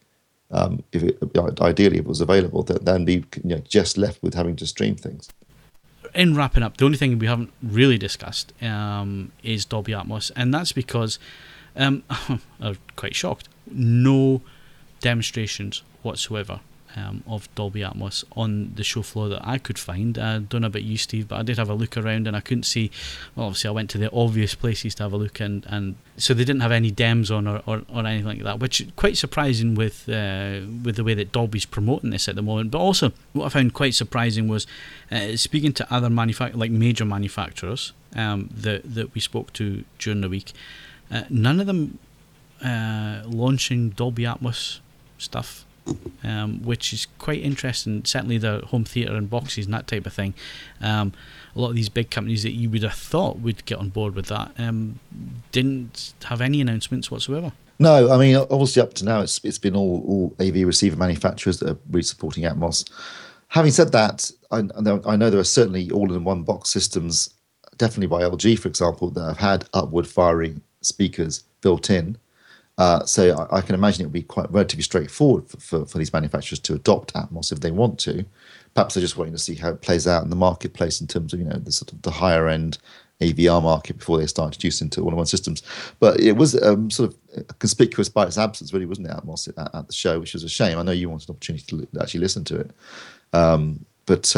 ideally if it was available, than be just left with having to stream things. In wrapping up, the only thing we haven't really discussed is Dolby Atmos, and that's because I'm quite shocked. No demonstrations whatsoever of Dolby Atmos on the show floor that I could find. I don't know about you, Steve, but I did have a look around and I couldn't see. Well, obviously I went to the obvious places to have a look, and so they didn't have any dems on or anything like that, which is quite surprising with the way that Dolby's promoting this at the moment. But also, what I found quite surprising was speaking to other major manufacturers that we spoke to during the week. None of them launching Dolby Atmos stuff. Which is quite interesting. Certainly the home theatre and boxes and that type of thing. A lot of these big companies that you would have thought would get on board with that didn't have any announcements whatsoever. No, I mean, obviously up to now it's been all AV receiver manufacturers that are really supporting Atmos. Having said that, I know there are certainly all-in-one box systems, definitely by LG, for example, that have had upward firing speakers built in. So I can imagine it would be quite relatively straightforward for these manufacturers to adopt Atmos if they want to. Perhaps they're just waiting to see how it plays out in the marketplace in terms of the sort of the higher end AVR market before they start introducing into all-in-one systems. But it was sort of conspicuous by its absence, really, wasn't it, Atmos at the show, which was a shame. I know you wanted an opportunity to actually listen to it, but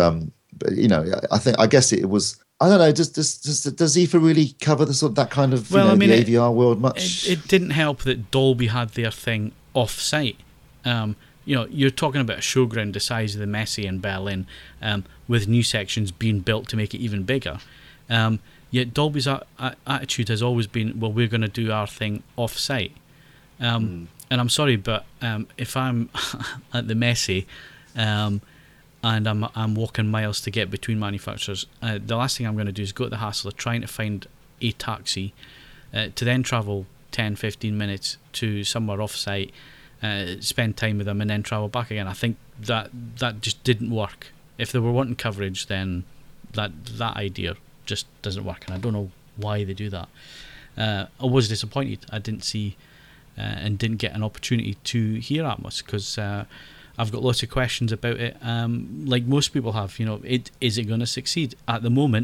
I guess it was. I don't know. Does IFA really cover the sort of that kind of the AVR world much? It didn't help that Dolby had their thing off-site. You're talking about a showground the size of the Messi in Berlin, with new sections being built to make it even bigger. Yet Dolby's attitude has always been, well, we're going to do our thing off-site. And I'm sorry, but if I'm at the Messi, and I'm walking miles to get between manufacturers, the last thing I'm going to do is go to the hassle of trying to find a taxi to then travel 10-15 minutes to somewhere off-site, spend time with them, and then travel back again. I think that just didn't work. If they were wanting coverage, then that idea just doesn't work, and I don't know why they do that. I was disappointed. I didn't see and didn't get an opportunity to hear Atmos, because I've got lots of questions about it, like most people have. Is it going to succeed? At the moment,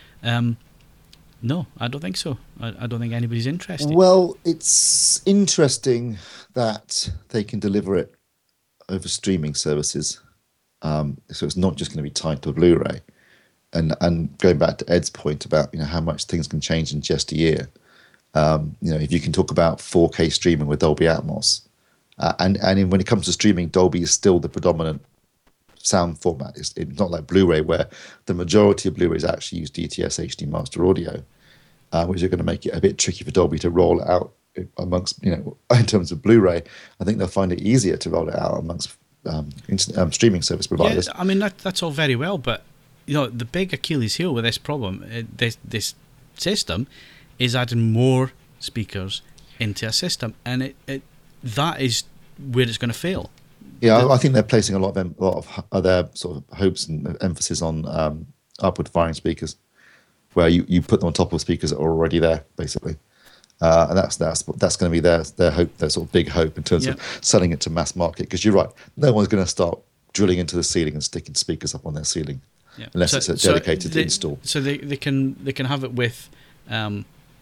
no, I don't think so. I don't think anybody's interested. Well, it's interesting that they can deliver it over streaming services, so it's not just going to be tied to a Blu-ray. And going back to Ed's point about how much things can change in just a year, if you can talk about 4K streaming with Dolby Atmos. And when it comes to streaming, Dolby is still the predominant sound format. It's not like Blu-ray, where the majority of Blu-rays actually use DTS HD Master Audio, which are going to make it a bit tricky for Dolby to roll it out amongst, in terms of Blu-ray. I think they'll find it easier to roll it out amongst streaming service providers. Yeah, I mean, that's all very well, but the big Achilles heel with this problem, this system, is adding more speakers into a system, and that is where it's going to fail. Yeah, I think they're placing a lot of their sort of hopes and emphasis on upward firing speakers, where you put them on top of speakers that are already there, basically, and that's going to be their hope, their sort of big hope in terms of selling it to mass market. Because you're right, no one's going to start drilling into the ceiling and sticking speakers up on their ceiling unless it's dedicated to install. So they can have it with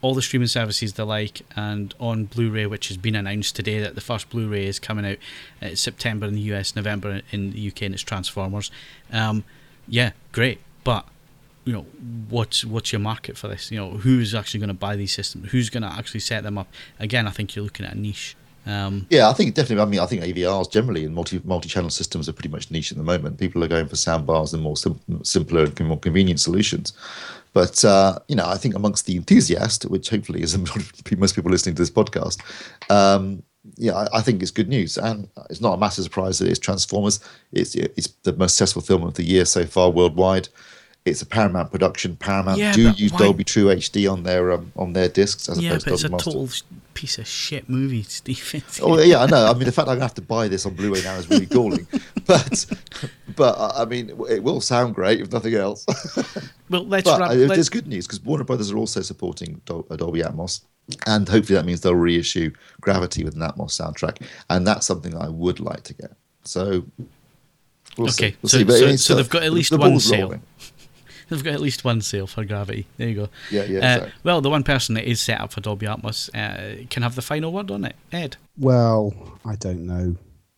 all the streaming services they like, and on Blu-ray, which has been announced today that the first Blu-ray is coming out September in the US, November in the UK, and it's Transformers. Yeah, great, but you know, what's your market for this? You know, who's actually going to buy these systems? Who's going to actually set them up? Again, I think you're looking at a niche. Yeah, I think definitely. I mean, I think AVRs generally and multi-channel systems are pretty much niche at the moment. People are going for sound bars and more simpler and more convenient solutions. But you know, I think amongst the enthusiast, which hopefully is most people listening to this podcast, yeah, I think it's good news, and it's not a massive surprise that it's Transformers. It's the most successful film of the year so far worldwide. It's a Paramount production. Paramount use Dolby True HD on their discs as opposed to but it's a Master. total piece of shit movie, Steve. Oh yeah, I know. I mean, the fact I'm gonna have to buy this on Blu-ray now is really galling. but I mean, it will sound great if nothing else. Well, there's good news because Warner Brothers are also supporting Dolby Atmos, and hopefully that means they'll reissue Gravity with an Atmos soundtrack, and that's something I would like to get. So we'll see. We'll see. So they've got at least one sale. Rolling. They've got at least one sale for Gravity. There you go. Yeah, exactly. Well, the one person that is set up for Dolby Atmos can have the final word on it. Ed? Well, I don't know.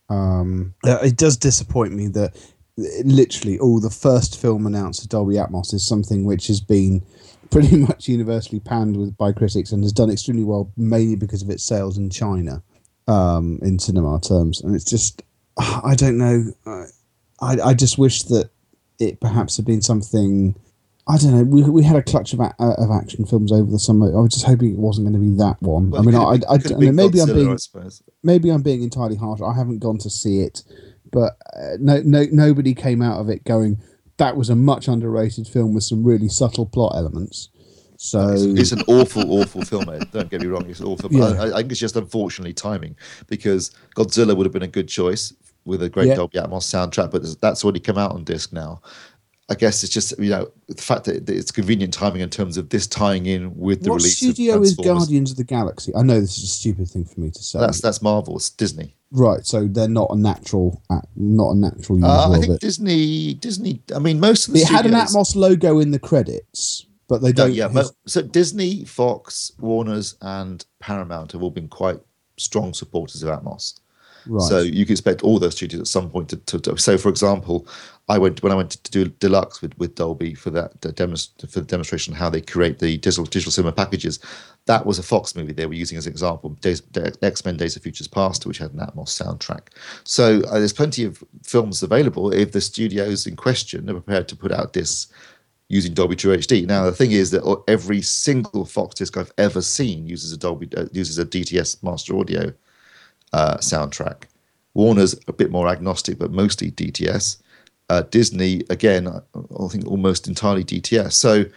It does disappoint me that literally all the first film announced for Dolby Atmos is something which has been pretty much universally panned by critics and has done extremely well, mainly because of its sales in China, in cinema terms. And it's just, I don't know. I just wish that it perhaps had been something. I don't know. We had a clutch of action films over the summer. I was just hoping it wasn't going to be that one. Well, I mean, maybe I'm being entirely harsh. I haven't gone to see it, but nobody came out of it going, that was a much underrated film with some really subtle plot elements. So it's an awful film, Ed. Don't get me wrong, it's awful. But Yeah. I think it's just unfortunately timing, because Godzilla would have been a good choice with a great Dolby Atmos soundtrack, but that's already come out on disc now. I guess it's just, you know, the fact that it's convenient timing in terms of this tying in with the release of studio is Transformers. Guardians of the Galaxy? I know this is a stupid thing for me to say. That's Marvel. It's Disney. Right, so they're not a natural user I of think it. Disney. I mean, most of the It had an studios- Atmos logo in the credits, but they don't. So Disney, Fox, Warner's, and Paramount have all been quite strong supporters of Atmos. Right. So you can expect all those studios at some point to. So, for example, when I went to do Deluxe with Dolby for the demonstration of how they create the digital cinema packages. That was a Fox movie they were using as an example. X-Men: Days of Futures Past, which had an Atmos soundtrack. So there's plenty of films available if the studios in question are prepared to put out discs using Dolby True HD. Now the thing is that every single Fox disc I've ever seen uses a DTS Master Audio soundtrack. Warner's a bit more agnostic, but mostly DTS. Disney, again, I think almost entirely DTS. So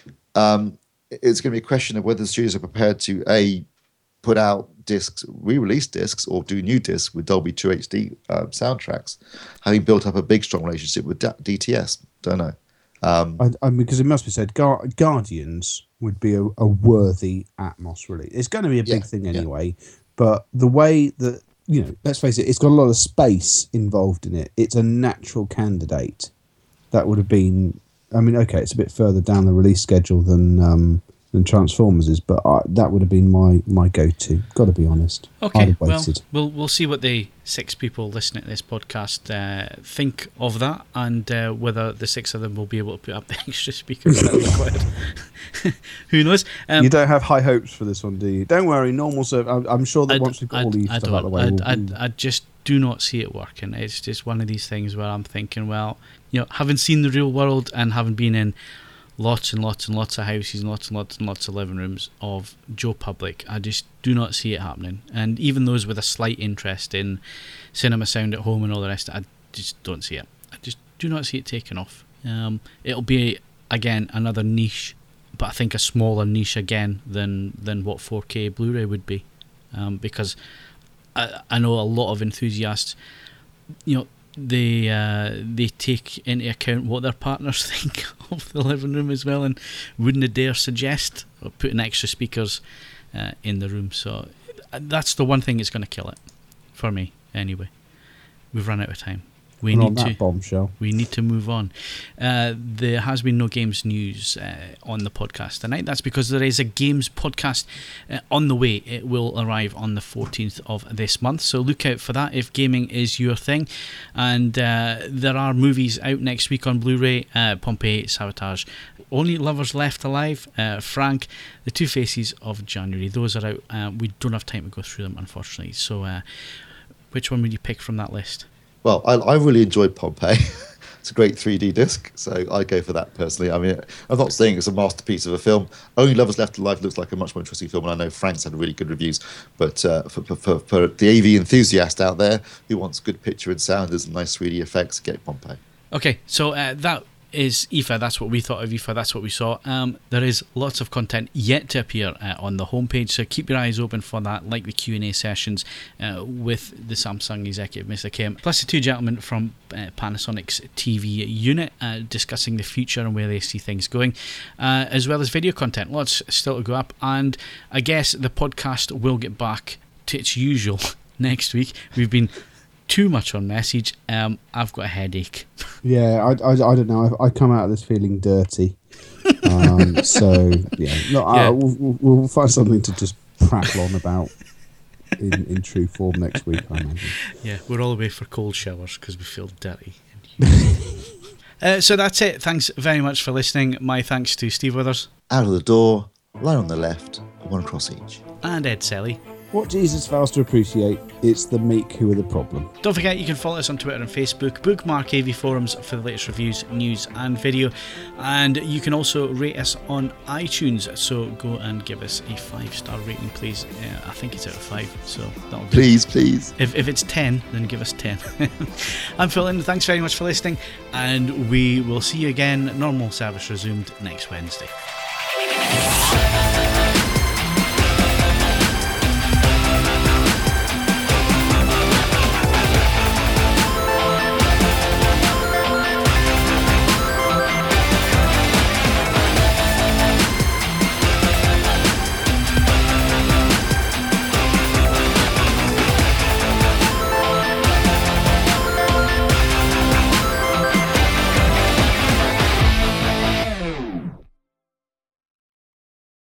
it's going to be a question of whether the studios are prepared to put out discs, re-release discs, or do new discs with Dolby True HD soundtracks, having built up a big, strong relationship with DTS. Don't know. I mean, because it must be said, Guardians would be a worthy Atmos release. It's going to be a big thing anyway, but the way that, you know, let's face it, it's got a lot of space involved in it. It's a natural candidate. That would have been, I mean, okay, it's a bit further down the release schedule than Transformers is, but that would have been my go-to. Got to be honest. Okay, well, we'll see what the 6 people listening to this podcast think of that, and whether the 6 of them will be able to put up the extra speakers that are required. Who knows? You don't have high hopes for this one, do you? Don't worry, normal server. I'm sure that once we've got all these stuff out of the way, I just do not see it working. It's just one of these things where I'm thinking, well, you know, having seen the real world and having been in lots and lots and lots of houses and lots and lots and lots of living rooms of Joe Public, I just do not see it happening. And even those with a slight interest in cinema sound at home and all the rest, I just don't see it. I just do not see it taking off. It'll be, again, another niche, but I think a smaller niche again than what 4K Blu-ray would be, because I know a lot of enthusiasts, you know, they take into account what their partners think of the living room as well, and wouldn't dare suggest or putting extra speakers in the room. So that's the one thing that's going to kill it for me anyway. We've run out of time. We And need on that bombshell. We need to move on. There has been no games news on the podcast tonight. That's because there is a games podcast on the way. It will arrive on the 14th of this month, so look out for that if gaming is your thing. And there are movies out next week on Blu-ray. Pompeii, Sabotage, Only Lovers Left Alive, Frank, The Two Faces of January. Those are out. We don't have time to go through them, unfortunately. So which one would you pick from that list? Well, I really enjoyed Pompeii. It's a great 3D disc, so I go for that personally. I mean, I'm not saying it's a masterpiece of a film. Only Lovers Left Alive looks like a much more interesting film, and I know Frank's had really good reviews. But for the AV enthusiast out there who wants good picture and sound and nice 3D effects, get Pompeii. Okay, so that is IFA. That's what we thought of IFA. That's what we saw. There is lots of content yet to appear on the homepage, so keep your eyes open for that, like the Q&A sessions with the Samsung executive, Mr. Kim, plus the two gentlemen from Panasonic's TV unit discussing the future and where they see things going, as well as video content. Lots still to go up, and I guess the podcast will get back to its usual next week. We've been too much on message. I've got a headache. Yeah, I don't know. I come out of this feeling dirty. So yeah, no, we'll find something to just prattle on about in true form next week, I imagine. Yeah, we're all away for cold showers because we feel dirty. So that's it. Thanks very much for listening. My thanks to Steve Withers. Out of the door, line on the left, one across each. And Ed Selly. What Jesus fails to appreciate, it's the meek who are the problem. Don't forget you can follow us on Twitter and Facebook. Bookmark AV Forums for the latest reviews, news and video. And you can also rate us on iTunes. So go and give us a 5-star rating, please. I think it's out of 5, so that'll do. Please. If it's 10, then give us 10. I'm Phil Linden. Thanks very much for listening. And we will see you again. Normal service resumed next Wednesday.